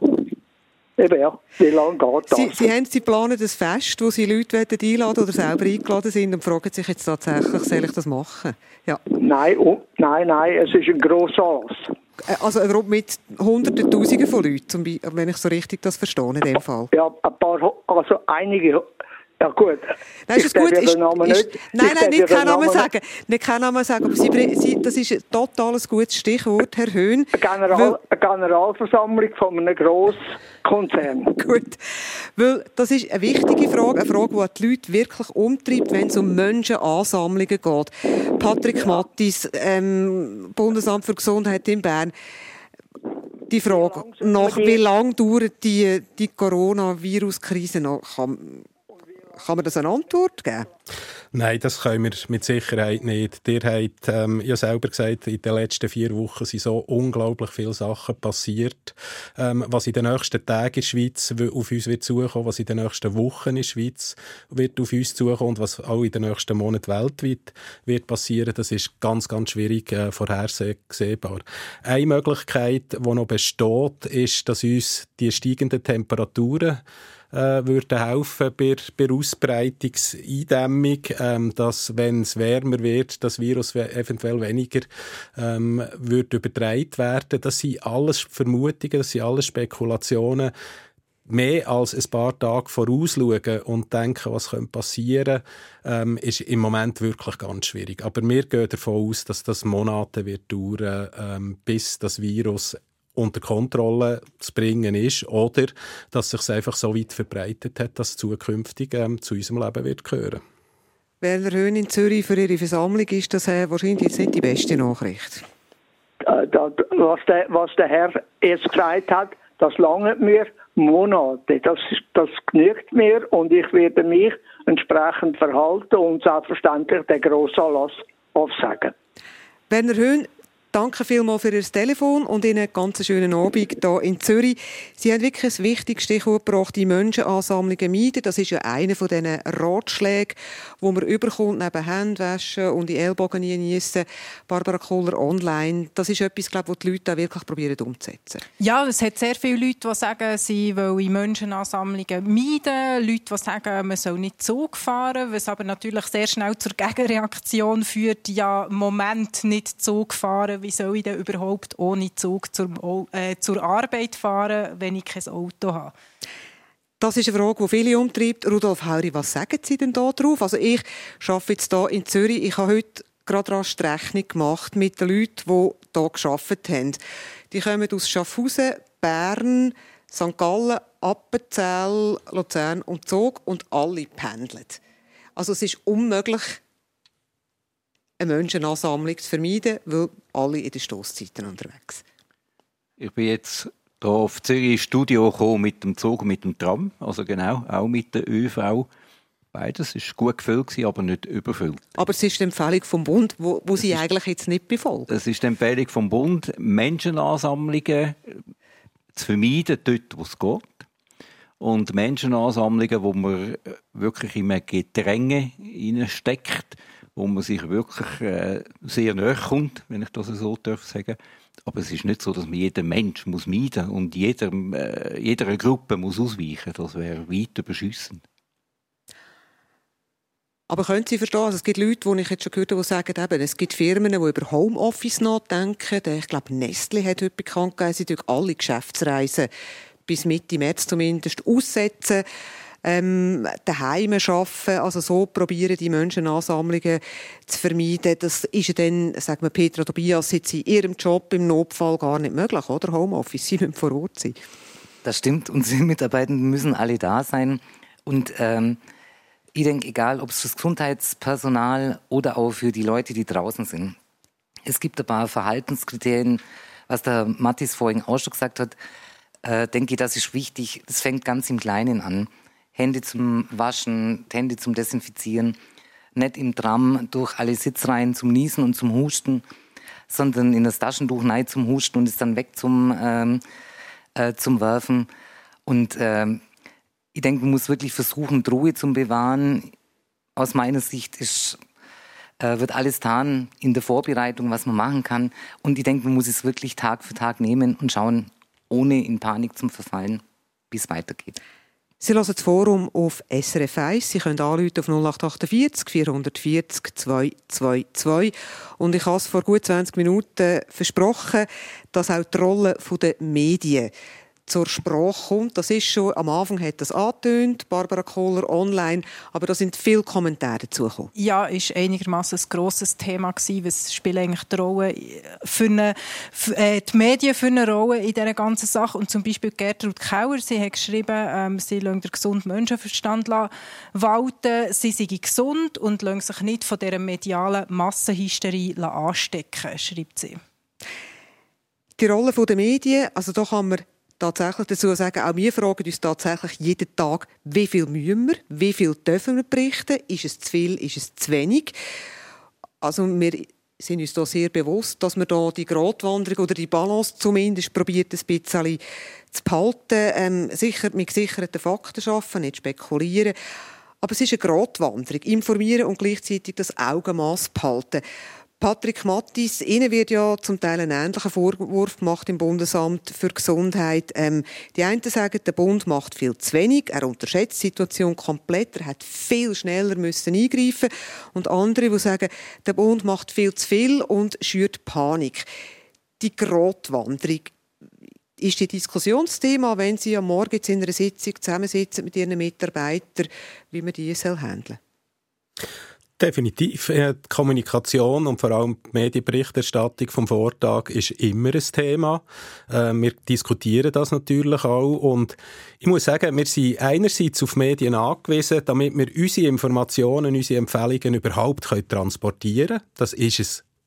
Speaker 12: eben ja, wie lange geht das?
Speaker 3: Sie planen das Fest, wo Sie Leute einladen oder selber eingeladen sind und fragen sich jetzt tatsächlich, soll ich das machen? Ja. Nein,
Speaker 12: es ist ein grosser Anlass.
Speaker 3: Also eine Gruppe mit Hunderten, Tausenden von Leuten, wenn ich so richtig das verstehe in dem Fall.
Speaker 12: Ja, also einige. Ja gut.
Speaker 3: Nein, ist gut. Nicht keinen Namen sagen. Nicht keinen Namen sagen, aber das ist ein total gutes Stichwort, Herr Höhn.
Speaker 12: Eine Generalversammlung von einem Grosskonzern.
Speaker 3: Gut, weil das ist eine wichtige Frage, die die Leute wirklich umtreibt, wenn es um Menschenansammlungen geht. Patrick Mattis, Bundesamt für Gesundheit in Bern. Die Frage, wie lange dauert die Coronavirus-Krise noch? Kann man das eine Antwort geben?
Speaker 7: Nein, das können wir mit Sicherheit nicht. Ihr habt ja selber gesagt, in den letzten 4 Wochen sind so unglaublich viele Sachen passiert. Was in den nächsten Tagen in der Schweiz auf uns wird zukommen, was in den nächsten Wochen in der Schweiz wird auf uns zukommen und was auch in den nächsten Monaten weltweit wird passieren, das ist ganz, ganz schwierig vorhersehbar. Eine Möglichkeit, die noch besteht, ist, dass uns die steigenden Temperaturen würde helfen bei der Ausbreitungseindämmung, dass, wenn es wärmer wird, das Virus eventuell weniger würde übertragen werden. Das sind alles Vermutungen, das sind alles Spekulationen. Mehr als ein paar Tage vorausschauen und denken, was passieren könnte, ist im Moment wirklich ganz schwierig. Aber wir gehen davon aus, dass das Monate wird dauern, bis das Virus unter Kontrolle zu bringen ist oder dass es sich einfach so weit verbreitet hat, dass es zukünftig zu unserem Leben wird gehören.
Speaker 3: Werner Höhn in Zürich für Ihre Versammlung ist das wahrscheinlich jetzt nicht die beste Nachricht.
Speaker 12: Was der Herr jetzt gesagt hat, das langt mir Monate. Das genügt mir und ich werde mich entsprechend verhalten und selbstverständlich den Grossanlass aufsagen.
Speaker 3: Werner Höhn, danke vielmals für Ihr Telefon und Ihnen einen ganz schönen Abend hier in Zürich. Sie haben wirklich ein wichtiges Stichwort gebracht, die Menschenansammlungen meiden. Das ist ja einer von diesen Ratschlägen, die man überkommt, neben Händewaschen und die Ellbogen niessen. Barbara Kohler, online, das ist etwas, glaube ich, was die Leute auch wirklich probieren umzusetzen.
Speaker 4: Ja, es hat sehr viele Leute, die sagen, sie wollen Menschenansammlungen meiden. Leute, die sagen, man soll nicht Zug fahren, was aber natürlich sehr schnell zur Gegenreaktion führt. Ja, Moment nicht Zug fahren, wie soll ich denn überhaupt ohne Zug zur Arbeit fahren, wenn ich kein Auto habe?
Speaker 3: Das ist eine Frage, die viele umtreibt. Rudolf Hauri, was sagen Sie denn da drauf? Also ich arbeite jetzt hier in Zürich. Ich habe heute gerade rasch die Rechnung gemacht mit den Leuten, die hier gearbeitet haben. Die kommen aus Schaffhausen, Bern, St. Gallen, Appenzell, Luzern und Zug und alle pendeln. Also es ist unmöglich, eine Menschenansammlung zu vermeiden, weil alle in den Stosszeiten unterwegs sind.
Speaker 8: Ich bin jetzt hier auf Zürich ins Studio gekommen mit dem Zug und mit dem Tram, also genau, auch mit der ÖV. Beides war gut gefüllt, aber nicht überfüllt. Aber
Speaker 3: es ist die Empfehlung vom Bund, wo Sie eigentlich jetzt nicht befolgen.
Speaker 8: Es ist die Empfehlung vom Bund, Menschenansammlungen zu vermeiden, dort wo es geht. Und Menschenansammlungen, wo man wirklich in ein Gedränge hineinsteckt, wo man sich wirklich sehr nahe kommt, wenn ich das so sagen darf. Aber es ist nicht so, dass man jeden Mensch muss meiden und jeder Gruppe muss ausweichen. Das wäre weit überschiessen.
Speaker 3: Aber können Sie verstehen, also es gibt Leute, die ich jetzt schon gehört habe, die sagen, eben, es gibt Firmen, die über Homeoffice nachdenken. Ich glaube, Nestle hat heute bekannt gegeben, sie durch alle Geschäftsreisen bis Mitte März zumindest aussetzen, daheim arbeiten, also so probieren, die Menschenansammlungen zu vermeiden. Das ist ja dann, sagen wir, Petra Tobias, jetzt in Ihrem Job im Notfall gar nicht möglich, oder? Homeoffice, Sie müssen vor Ort sein.
Speaker 6: Das stimmt, unsere Mitarbeitenden müssen alle da sein. Und ich denke, egal ob es für das Gesundheitspersonal oder auch für die Leute, die draußen sind. Es gibt ein paar Verhaltenskriterien, was der Mathis vorhin auch schon gesagt hat. Denke ich, das ist wichtig. Das fängt ganz im Kleinen an. Hände zum Waschen, Hände zum Desinfizieren. Nicht im Tram durch alle Sitzreihen zum Niesen und zum Husten, sondern in das Taschentuch rein zum Husten und es dann weg zum Werfen. Und ich denke, man muss wirklich versuchen, Ruhe zu bewahren. Aus meiner Sicht wird alles getan in der Vorbereitung, was man machen kann. Und ich denke, man muss es wirklich Tag für Tag nehmen und schauen, ohne in Panik zu verfallen, wie es weitergeht.
Speaker 3: Sie hören das Forum auf SRF 1. Sie können anrufen auf 0848 440 222. Und ich habe es vor gut 20 Minuten versprochen, dass auch die Rolle der Medien zur Sprache kommt. Das ist schon, am Anfang hat das angetönt, Barbara Kohler online, aber da sind viele Kommentare dazugekommen.
Speaker 4: Ja, ist einigermaßen ein grosses Thema gewesen. Was spielt eigentlich die Rolle die Medien für eine Rolle in dieser ganzen Sache? Und zum Beispiel Gertrud Kauer, sie hat geschrieben, sie lassen den gesunden Menschenverstand walten, sie seien gesund und lassen sich nicht von dieser medialen Massenhysterie anstecken, schreibt sie.
Speaker 3: Die Rolle der Medien, also da kann man tatsächlich dazu sagen, auch wir fragen uns tatsächlich jeden Tag, wie viel müssen wir, wie viel dürfen wir berichten, ist es zu viel, ist es zu wenig. Also wir sind uns da sehr bewusst, dass man da die Gratwanderung oder die Balance zumindest probiert, ein bisschen zu behalten, sicher mit gesicherten Fakten arbeiten, nicht spekulieren. Aber es ist eine Gratwanderung, informieren und gleichzeitig das Augenmaß behalten. Patrick Mattis, Ihnen wird ja zum Teil ein ähnlicher Vorwurf gemacht im Bundesamt für Gesundheit. Die einen sagen, der Bund macht viel zu wenig, er unterschätzt die Situation komplett, er hätte viel schneller eingreifen müssen. Und andere, die sagen, der Bund macht viel zu viel und schürt Panik. Die Gratwanderung, ist die Diskussionsthema, wenn Sie am Morgen in einer Sitzung zusammensitzen mit Ihren Mitarbeitern, wie man die handeln soll?
Speaker 7: Definitiv. Die Kommunikation und vor allem die Medienberichterstattung vom Vortag ist immer ein Thema. Wir diskutieren das natürlich auch. Und ich muss sagen, wir sind einerseits auf Medien angewiesen, damit wir unsere Informationen, unsere Empfehlungen überhaupt transportieren können. Das ist ein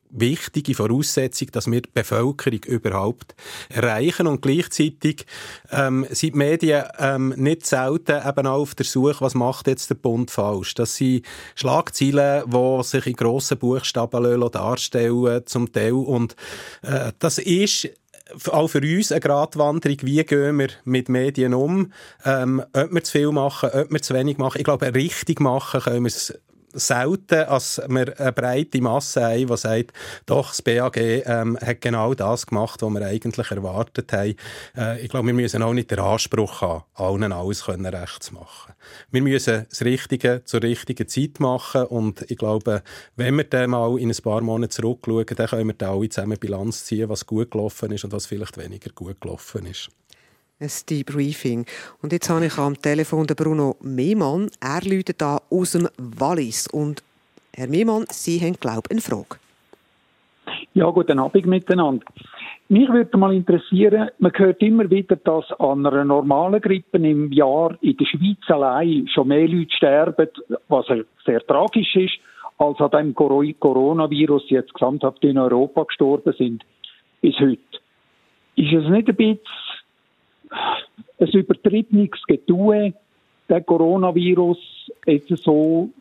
Speaker 7: wichtige Voraussetzung, dass wir die Bevölkerung überhaupt erreichen. Und gleichzeitig sind die Medien nicht selten eben auch auf der Suche, was macht jetzt der Bund falsch. Das sind Schlagzeilen, die sich in grossen Buchstaben darstellen zum Teil. Und das ist auch für uns eine Gratwanderung, wie gehen wir mit Medien um, ob wir zu viel machen, ob wir zu wenig machen. Ich glaube, richtig machen können wir es selten, als wir eine breite Masse haben, die sagt, doch, das BAG hat genau das gemacht, was wir eigentlich erwartet haben. Ich glaube, wir müssen auch nicht den Anspruch haben, allen alles recht zu machen. Wir müssen das Richtige zur richtigen Zeit machen und ich glaube, wenn wir dann mal in ein paar Monaten zurückschauen, dann können wir dann alle zusammen Bilanz ziehen, was gut gelaufen ist und was vielleicht weniger gut gelaufen ist.
Speaker 3: Ein Debriefing. Und jetzt habe ich am Telefon den Bruno Mehmann. Er läutet da aus dem Wallis. Und Herr Mehmann, Sie haben, glaube ich, eine Frage.
Speaker 13: Ja, guten Abend miteinander. Mich würde mal interessieren, man hört immer wieder, dass an einer normalen Grippe im Jahr in der Schweiz allein schon mehr Leute sterben, was sehr tragisch ist, als an dem Coronavirus jetzt gesamthaft in Europa gestorben sind bis heute. Ist es nicht ein bisschen ein übertriebenes Getue, der Coronavirus jetzt so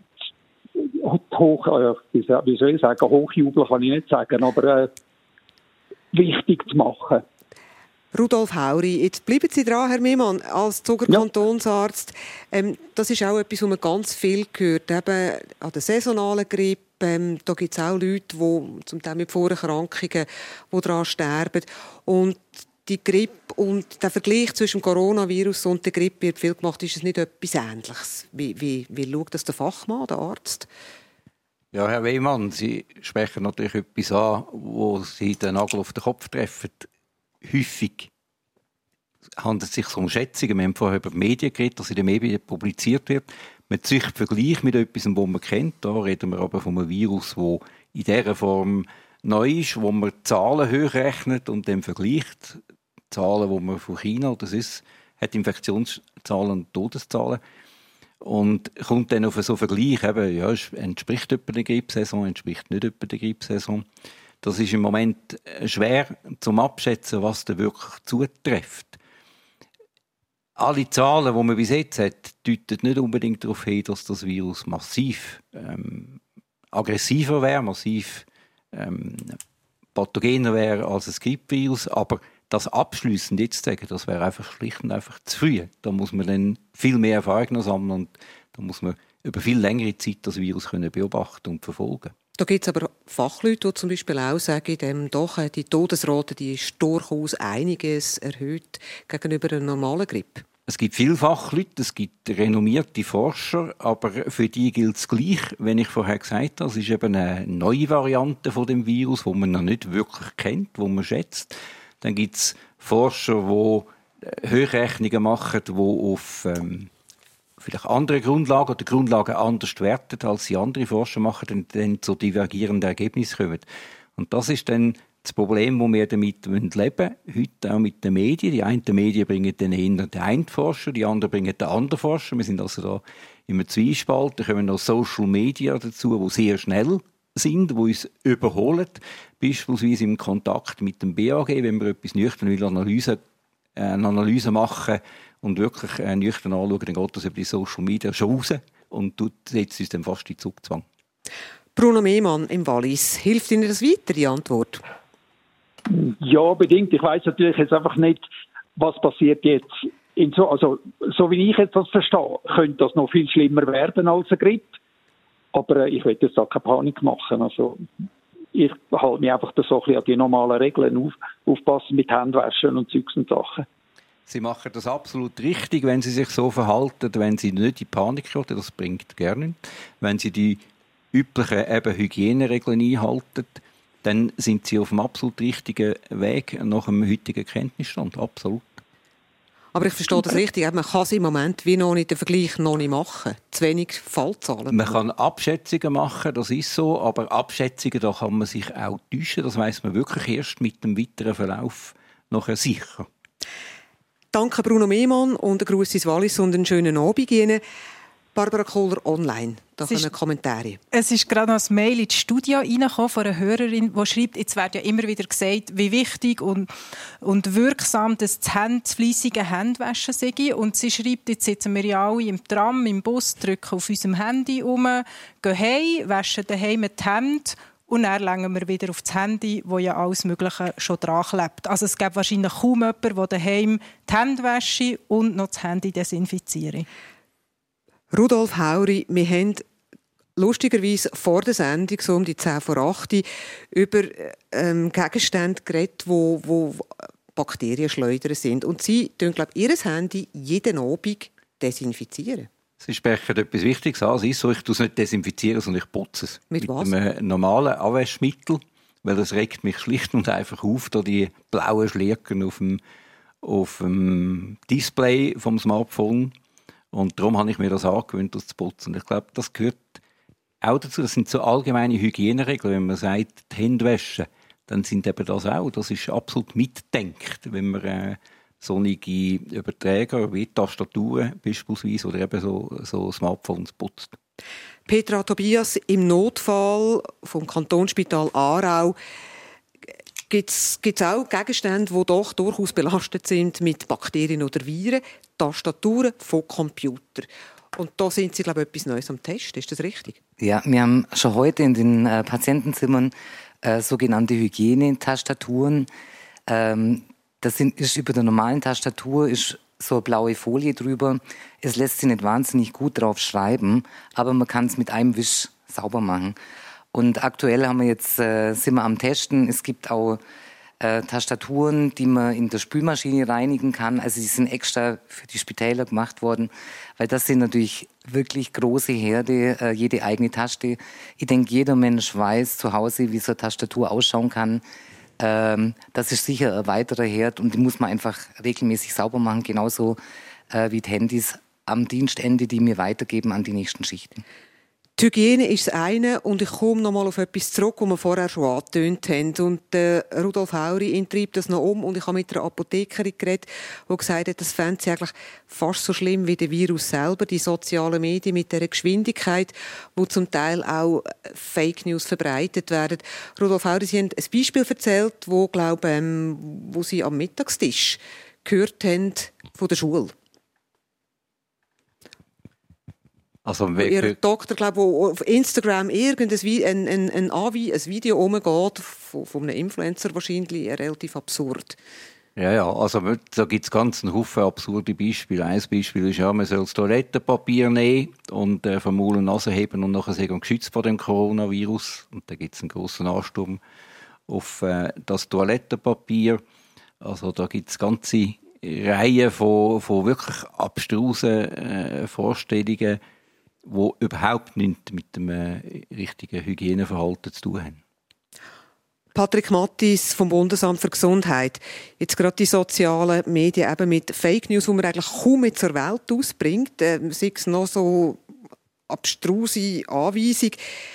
Speaker 13: hochjubeln kann ich nicht sagen, aber wichtig zu machen.
Speaker 3: Rudolf Hauri, jetzt bleiben Sie dran, Herr Mehmann, als Zuger Kantonsarzt. Das ist auch etwas, was man ganz viel hört, eben an der saisonalen Grippe. Da gibt es auch Leute, die zum Teil mit Vorerkrankungen daran sterben. Und die Grippe und der Vergleich zwischen dem Coronavirus und der Grippe wird viel gemacht. Ist es nicht etwas Ähnliches? Wie schaut das der Fachmann, der Arzt?
Speaker 8: Ja, Herr Weymann, Sie sprechen natürlich etwas an, wo Sie den Nagel auf den Kopf treffen. Häufig handelt es sich um Schätzungen. Wir haben vorher über die Medien geredet, dass in den Medien publiziert wird. Man zieht Vergleich mit etwas, das man kennt. Da reden wir aber von einem Virus, das in dieser Form neu ist, wo man Zahlen hochrechnet und dann vergleicht. Zahlen, die man von China oder sonst hat, Infektionszahlen und Todeszahlen. Und kommt dann auf so einen Vergleich, eben, ja, entspricht etwa der Grippsaison, entspricht nicht etwa der Grippsaison. Das ist im Moment schwer zum Abschätzen, was da wirklich zutrifft. Alle Zahlen, die man bis jetzt hat, deuten nicht unbedingt darauf hin, dass das Virus massiv aggressiver wäre, massiv pathogener wäre als ein Grippevirus, aber das abschliessend jetzt zu sagen, das wäre einfach schlicht und einfach zu früh. Da muss man dann viel mehr Erfahrung sammeln und da muss man über viel längere Zeit das Virus können beobachten und verfolgen.
Speaker 3: Da gibt es aber Fachleute, die zum Beispiel auch sagen, die Todesrate die ist durchaus einiges erhöht gegenüber einer normalen Grippe.
Speaker 8: Es gibt viele Fachleute, es gibt renommierte Forscher, aber für die gilt es gleich, wenn ich vorher gesagt habe, es ist eben eine neue Variante von dem Virus, die man noch nicht wirklich kennt, die man schätzt. Dann gibt es Forscher, die Hochrechnungen machen, die auf vielleicht andere Grundlagen oder Grundlagen anders werten, als sie andere Forscher machen, und dann zu divergierenden Ergebnissen kommen. Und das ist dann das Problem, das wir damit leben müssen, heute auch mit den Medien. Die einen Medien bringen dann eher den einen Forscher, die anderen bringen den anderen Forscher. Wir sind also da immer Zwiespalt. Da kommen noch Social Media dazu, die sehr schnell sind, die uns überholen. Beispielsweise im Kontakt mit dem BAG, wenn wir etwas nüchtern will, eine Analyse machen und wirklich nüchtern anschauen, dann geht das über die Social Media schon raus und setzt uns dann fast in Zugzwang.
Speaker 3: Bruno Mehmann im Wallis. Hilft Ihnen das weiter, die Antwort?
Speaker 13: Ja, bedingt. Ich weiss natürlich jetzt einfach nicht, was passiert jetzt. So wie ich jetzt das verstehe, könnte das noch viel schlimmer werden als eine Grippe. Aber ich will jetzt da keine Panik machen. Also, ich halte mich einfach so ein bisschen an die normalen Regeln aufpassen mit Handwaschen und Zeugs und Sachen.
Speaker 8: Sie machen das absolut richtig, wenn Sie sich so verhalten, wenn Sie nicht in Panik geraten, das bringt gerne nichts. Wenn Sie die üblichen Hygieneregeln einhalten, dann sind Sie auf dem absolut richtigen Weg nach dem heutigen Kenntnisstand. Absolut.
Speaker 3: Aber ich verstehe das richtig. Man kann es im Moment wie noch nicht den Vergleich noch nicht machen. Zu wenig Fallzahlen.
Speaker 8: Man kann Abschätzungen machen, das ist so. Aber Abschätzungen, da kann man sich auch täuschen. Das weiss man wirklich erst mit dem weiteren Verlauf nachher sicher.
Speaker 3: Danke Bruno Mehmann und ein Gruß ins Wallis und einen schönen Abend Ihnen. Barbara Kohler online. Da kommen Kommentare.
Speaker 4: Es ist gerade noch ein Mail ins Studio reingekommen von einer Hörerin, die schreibt, jetzt wird ja immer wieder gesagt, wie wichtig und wirksam das fleissige Händewaschen sei. Und sie schreibt, jetzt sitzen wir ja alle im Tram, im Bus, drücken auf unserem Handy rum, gehen heim, waschen daheim die Hände und dann lenken wir wieder auf das Handy, wo ja alles Mögliche schon dran klebt. Also es gibt wahrscheinlich kaum jemanden, der daheim die Hände wasche und noch das Handy desinfiziere.
Speaker 3: Rudolf Hauri, wir haben lustigerweise vor der Sendung, so um die 10 vor 8, über Gegenstände geredet, wo Bakterienschleudern sind. Und Sie tun, glaube ich, Ihr Handy jeden Abend desinfizieren.
Speaker 8: Sie sprechen etwas Wichtiges an. Ich tue es nicht desinfizieren, sondern ich putze es.
Speaker 3: Mit was?
Speaker 8: Mit einem normalen Abwaschmittel, weil das regt mich schlicht und einfach auf, da die blauen Schlierken auf dem Display vom Smartphone. Und darum habe ich mir das angewöhnt, das zu putzen. Ich glaube, das gehört auch dazu. Das sind so allgemeine Hygieneregeln. Wenn man sagt, die Hände waschen, dann sind eben das auch. Das ist absolut mitdenkt, wenn man sonnige Überträger wie Tastaturen beispielsweise oder eben so Smartphones putzt.
Speaker 3: Petra Tobias, im Notfall vom Kantonsspital Aarau gibt es auch Gegenstände, die doch durchaus belastet sind mit Bakterien oder Viren, Tastaturen von Computern. Und da sind Sie, glaube ich, etwas Neues am Test. Ist das richtig?
Speaker 6: Ja, wir haben schon heute in den Patientenzimmern sogenannte Hygienetastaturen. Das ist über der normalen Tastatur ist so eine blaue Folie drüber. Es lässt sich nicht wahnsinnig gut drauf schreiben, aber man kann es mit einem Wisch sauber machen. Und aktuell sind wir am Testen. Es gibt auch Tastaturen, die man in der Spülmaschine reinigen kann. Also die sind extra für die Spitäler gemacht worden, weil das sind natürlich wirklich große Herde, jede eigene Taste. Ich denke, jeder Mensch weiß zu Hause, wie so eine Tastatur ausschauen kann. Das ist sicher ein weiterer Herd und die muss man einfach regelmäßig sauber machen, genauso wie die Handys am Dienstende, die wir weitergeben an die nächsten Schichten.
Speaker 3: Die Hygiene ist das eine und ich komme noch mal auf etwas zurück, was wir vorher schon angetönt haben. Und Rudolf Hauri treibt das noch um und ich habe mit einer Apothekerin geredet, die gesagt hat, das fände sie eigentlich fast so schlimm wie der Virus selber, die sozialen Medien mit dieser Geschwindigkeit, wo zum Teil auch Fake News verbreitet werden. Rudolf Hauri, Sie haben ein Beispiel erzählt, wo Sie am Mittagstisch gehört haben von der Schule.
Speaker 8: Also,
Speaker 3: Ihr Doktor, glaube ich, auf Instagram ein Video umgeht, von einem Influencer wahrscheinlich, relativ absurd.
Speaker 8: Ja, also da gibt es ganz einen Haufen absurde Beispiele. Ein Beispiel ist ja, man soll das Toilettenpapier nehmen und vom Mund und Nase heben und nachher sagen, geschützt vor dem Coronavirus. Und da gibt es einen grossen Ansturm auf das Toilettenpapier. Also da gibt es ganze Reihen von wirklich abstrusen Vorstellungen, die überhaupt nichts mit dem richtigen Hygieneverhalten zu tun haben.
Speaker 3: Patrick Mattis vom Bundesamt für Gesundheit. Jetzt gerade die sozialen Medien eben mit Fake News, die man eigentlich kaum mit zur Welt ausbringt, sei es noch so abstruse Anweisung.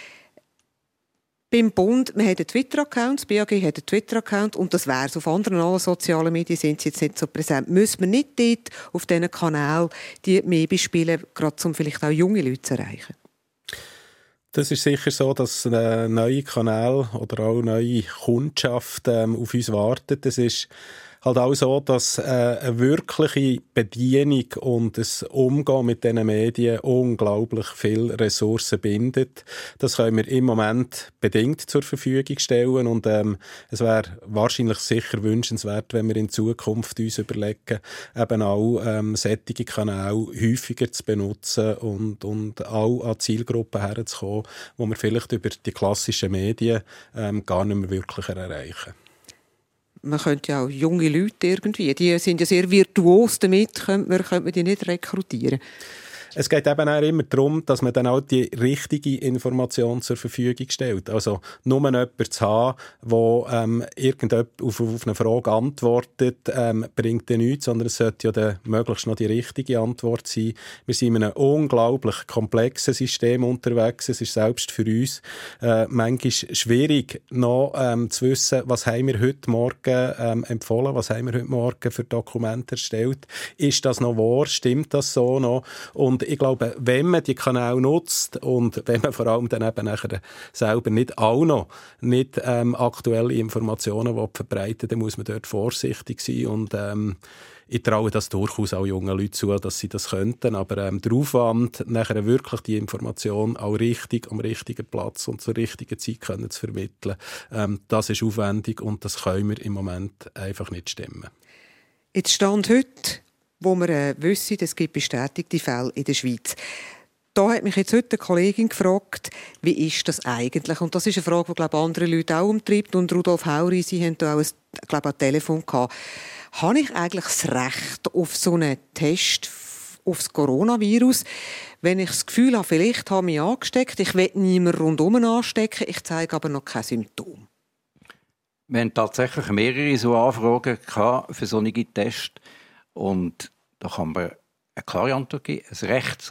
Speaker 3: Beim Bund, man hat einen Twitter-Account, das BAG hat einen Twitter-Account und das wäre es. Auf anderen sozialen Medien sind sie jetzt nicht so präsent. Müssen wir nicht dort auf diesen Kanälen die mehr bespielen, gerade um vielleicht auch junge Leute zu erreichen?
Speaker 7: Das ist sicher so, dass neue Kanäle oder auch neue Kundschaft auf uns wartet. Es ist halt auch so, dass eine wirkliche Bedienung und das Umgehen mit diesen Medien unglaublich viele Ressourcen bindet. Das können wir im Moment bedingt zur Verfügung stellen und es wäre wahrscheinlich sicher wünschenswert, wenn wir in Zukunft uns überlegen, eben auch solche Kanäle häufiger zu benutzen und auch an Zielgruppen herzukommen, wo wir vielleicht über die klassischen Medien gar nicht mehr wirklich erreichen.
Speaker 3: Man könnte ja auch junge Leute irgendwie, die sind ja sehr virtuos damit, könnte man die nicht rekrutieren?
Speaker 7: Es geht eben auch immer darum, dass man dann auch die richtige Information zur Verfügung stellt. Also nur jemanden zu haben, der irgendjemand auf eine Frage antwortet, bringt dann nichts, sondern es sollte ja dann möglichst noch die richtige Antwort sein. Wir sind in einem unglaublich komplexen System unterwegs. Es ist selbst für uns manchmal schwierig, noch zu wissen, was haben wir heute Morgen empfohlen, was haben wir heute Morgen für Dokumente erstellt. Ist das noch wahr? Stimmt das so noch? Und ich glaube, wenn man die Kanäle nutzt und wenn man vor allem dann eben nachher selber nicht auch noch nicht aktuelle Informationen verbreiten, dann muss man dort vorsichtig sein und ich traue das durchaus auch jungen Leuten zu, dass sie das könnten, aber der Aufwand, nachher wirklich die Information auch richtig, am richtigen Platz und zur richtigen Zeit können zu vermitteln, das ist aufwendig und das können wir im Moment einfach nicht stemmen.
Speaker 3: Jetzt Stand heute, wo wir wissen, es gibt bestätigte Fälle in der Schweiz. Da hat mich jetzt heute eine Kollegin gefragt, wie ist das eigentlich? Und das ist eine Frage, die, glaube ich, andere Leute auch umtreibt. Und Rudolf Hauri, Sie haben da auch ein Telefon gehabt. Habe ich eigentlich das Recht auf so einen Test auf das Coronavirus, wenn ich das Gefühl habe, vielleicht habe ich mich angesteckt, ich will niemanden rundherum anstecken, ich zeige aber noch keine Symptome?
Speaker 8: Wir haben tatsächlich mehrere so Anfragen für solche Tests. Und da kann man eine klare Antwort geben. Ein Recht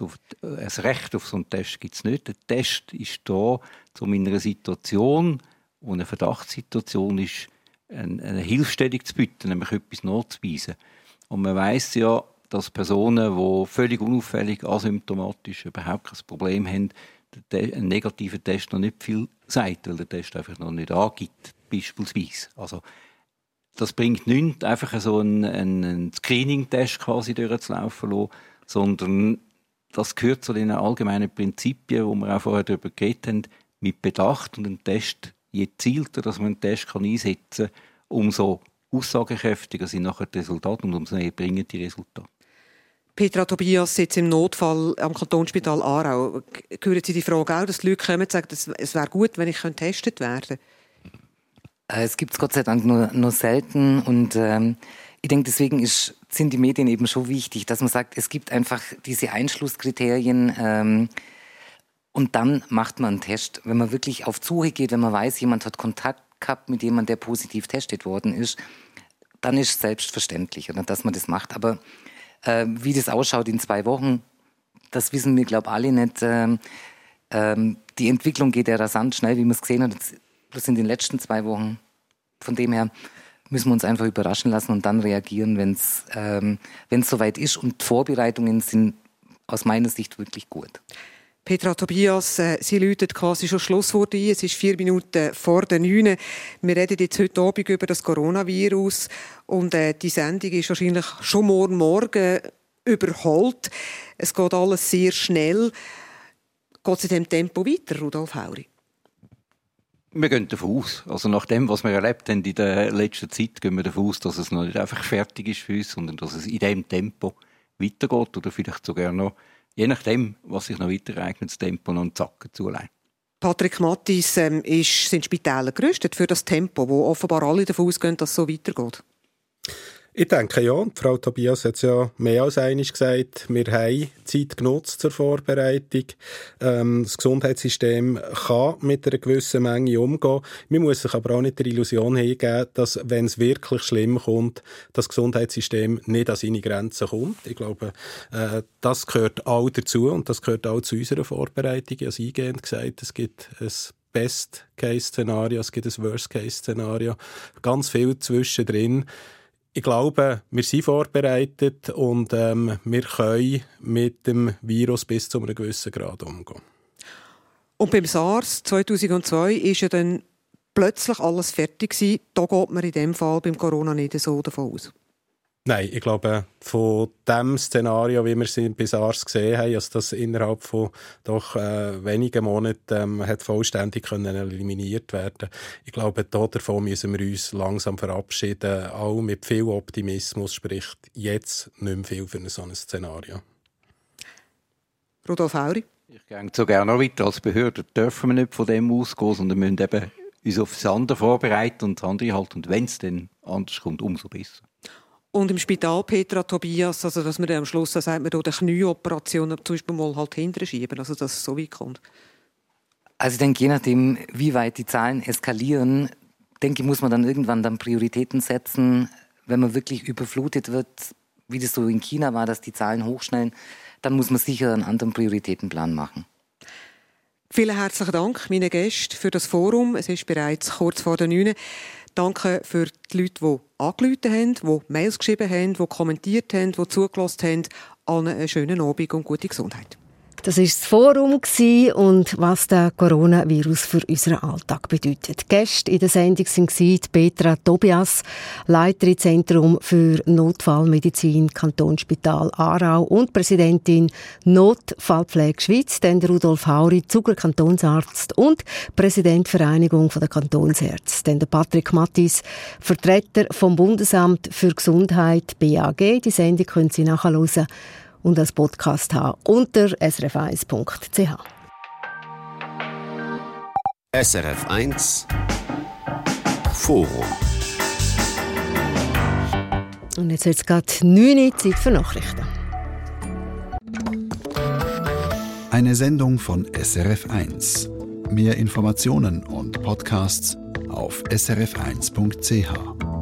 Speaker 8: auf so einen Test gibt es nicht. Der Test ist da, um in einer Situation, wo eine Verdachtssituation ist, eine Hilfestellung zu bieten, nämlich etwas nachzuweisen. Und man weiss ja, dass Personen, die völlig unauffällig, asymptomatisch überhaupt kein Problem haben, ein negativer Test noch nicht viel sagt, weil der Test einfach noch nicht angibt, beispielsweise. Also, das bringt nichts, einfach so einen Screening-Test quasi durchzulaufen lassen, sondern das gehört zu den allgemeinen Prinzipien, wo wir auch vorher darüber geredet haben, mit Bedacht und ein Test, je gezielter, dass man einen Test einsetzen kann, umso aussagekräftiger sind nachher die Resultate und umso näher bringen die Resultate.
Speaker 3: Petra Tobias, jetzt im Notfall am Kantonsspital Aarau. Hören Sie die Frage auch, dass die Leute kommen und sagen, es wäre gut, wenn ich getestet werden könnte?
Speaker 6: Es gibt es Gott sei Dank nur selten und ich denke, deswegen sind die Medien eben schon wichtig, dass man sagt, es gibt einfach diese Einschlusskriterien und dann macht man einen Test. Wenn man wirklich auf Suche geht, wenn man weiß, jemand hat Kontakt gehabt mit jemandem, der positiv getestet worden ist, dann ist es selbstverständlich, dass man das macht. Aber wie das ausschaut in 2 Wochen, das wissen wir, glaube ich, alle nicht. Die Entwicklung geht ja rasant schnell, wie man es gesehen hat. Das sind in den letzten 2 Wochen. Von dem her müssen wir uns einfach überraschen lassen und dann reagieren, wenn es soweit ist. Und Vorbereitungen sind aus meiner Sicht wirklich gut.
Speaker 3: Petra Tobias, Sie läuten quasi schon Schlusswort ein. Es ist 4 Minuten vor der 9. Wir reden jetzt heute Abend über das Coronavirus und die Sendung ist wahrscheinlich schon morgen überholt. Es geht alles sehr schnell. Geht es in diesem Tempo weiter, Rudolf Hauri?
Speaker 8: Wir gehen davon aus. Also nach dem, was wir erlebt haben in der letzten Zeit, gehen wir davon aus, dass es noch nicht einfach fertig ist für uns, sondern dass es in diesem Tempo weitergeht oder vielleicht sogar noch, je nachdem, was sich noch weiter eignet, das Tempo noch einen Zacken zulegt.
Speaker 3: Patrick Mattis, sind Spitäler gerüstet für das Tempo, wo offenbar alle davon ausgehen, dass es so weitergeht?
Speaker 7: Ich denke ja, Frau Tobias hat es ja mehr als einmal gesagt, wir haben Zeit genutzt zur Vorbereitung. Das Gesundheitssystem kann mit einer gewissen Menge umgehen. Man muss sich aber auch nicht der Illusion hingeben, dass, wenn es wirklich schlimm kommt, das Gesundheitssystem nicht an seine Grenzen kommt. Ich glaube, das gehört auch dazu und das gehört auch zu unserer Vorbereitung. Ich habe es eingehend gesagt, es gibt ein Best-Case-Szenario, es gibt ein Worst-Case-Szenario, ganz viel zwischendrin. Ich glaube, wir sind vorbereitet und wir können mit dem Virus bis zu einem gewissen Grad umgehen.
Speaker 3: Und beim SARS 2002 ist ja dann plötzlich alles fertig gewesen. Da geht man in dem Fall beim Corona nicht so davon aus.
Speaker 7: Nein, ich glaube, von dem Szenario, wie wir es bei SARS gesehen haben, dass das innerhalb von doch wenigen Monaten hat vollständig eliminiert werden. Ich glaube, davon müssen wir uns langsam verabschieden. Auch mit viel Optimismus spricht jetzt nicht mehr viel für ein solches Szenario.
Speaker 3: Rudolf Hauri?
Speaker 8: Ich gehe so gerne noch weiter. Als Behörde dürfen wir nicht von dem ausgehen, sondern wir müssen eben uns auf das andere vorbereiten und das andere halten. Und wenn es dann anders kommt, umso besser.
Speaker 3: Und im Spital, Petra Tobias, also dass man dann am Schluss sagt, man die Knieoperation zum Beispiel mal halt hinterher schieben, also dass es so weit kommt?
Speaker 6: Also ich denke, je nachdem, wie weit die Zahlen eskalieren, denke ich, muss man dann irgendwann Prioritäten setzen. Wenn man wirklich überflutet wird, wie das so in China war, dass die Zahlen hochschnellen, dann muss man sicher einen anderen Prioritätenplan machen.
Speaker 3: Vielen herzlichen Dank, meine Gäste, für das Forum. Es ist bereits kurz vor der 9. Danke für die Leute, die angerufen haben, die Mails geschrieben haben, die kommentiert haben, die zugelassen haben. Allen einen schönen Abend und gute Gesundheit.
Speaker 5: Das war das Forum und was der Coronavirus für unseren Alltag bedeutet. Gäste in der Sendung waren Petra Tobias, Leiterin Zentrum für Notfallmedizin Kantonsspital Aarau und Präsidentin Notfallpflege Schweiz, dann Rudolf Hauri, Zuger Kantonsarzt und Präsident Vereinigung der Kantonsärzte, dann Patrick Mattis, Vertreter vom Bundesamt für Gesundheit BAG. Die Sendung können Sie nachhören und als Podcast haben unter srf1.ch.
Speaker 2: SRF 1 Forum.
Speaker 5: Und jetzt wird es gerade 9 Uhr, Zeit für Nachrichten.
Speaker 1: Eine Sendung von SRF 1. Mehr Informationen und Podcasts auf srf1.ch.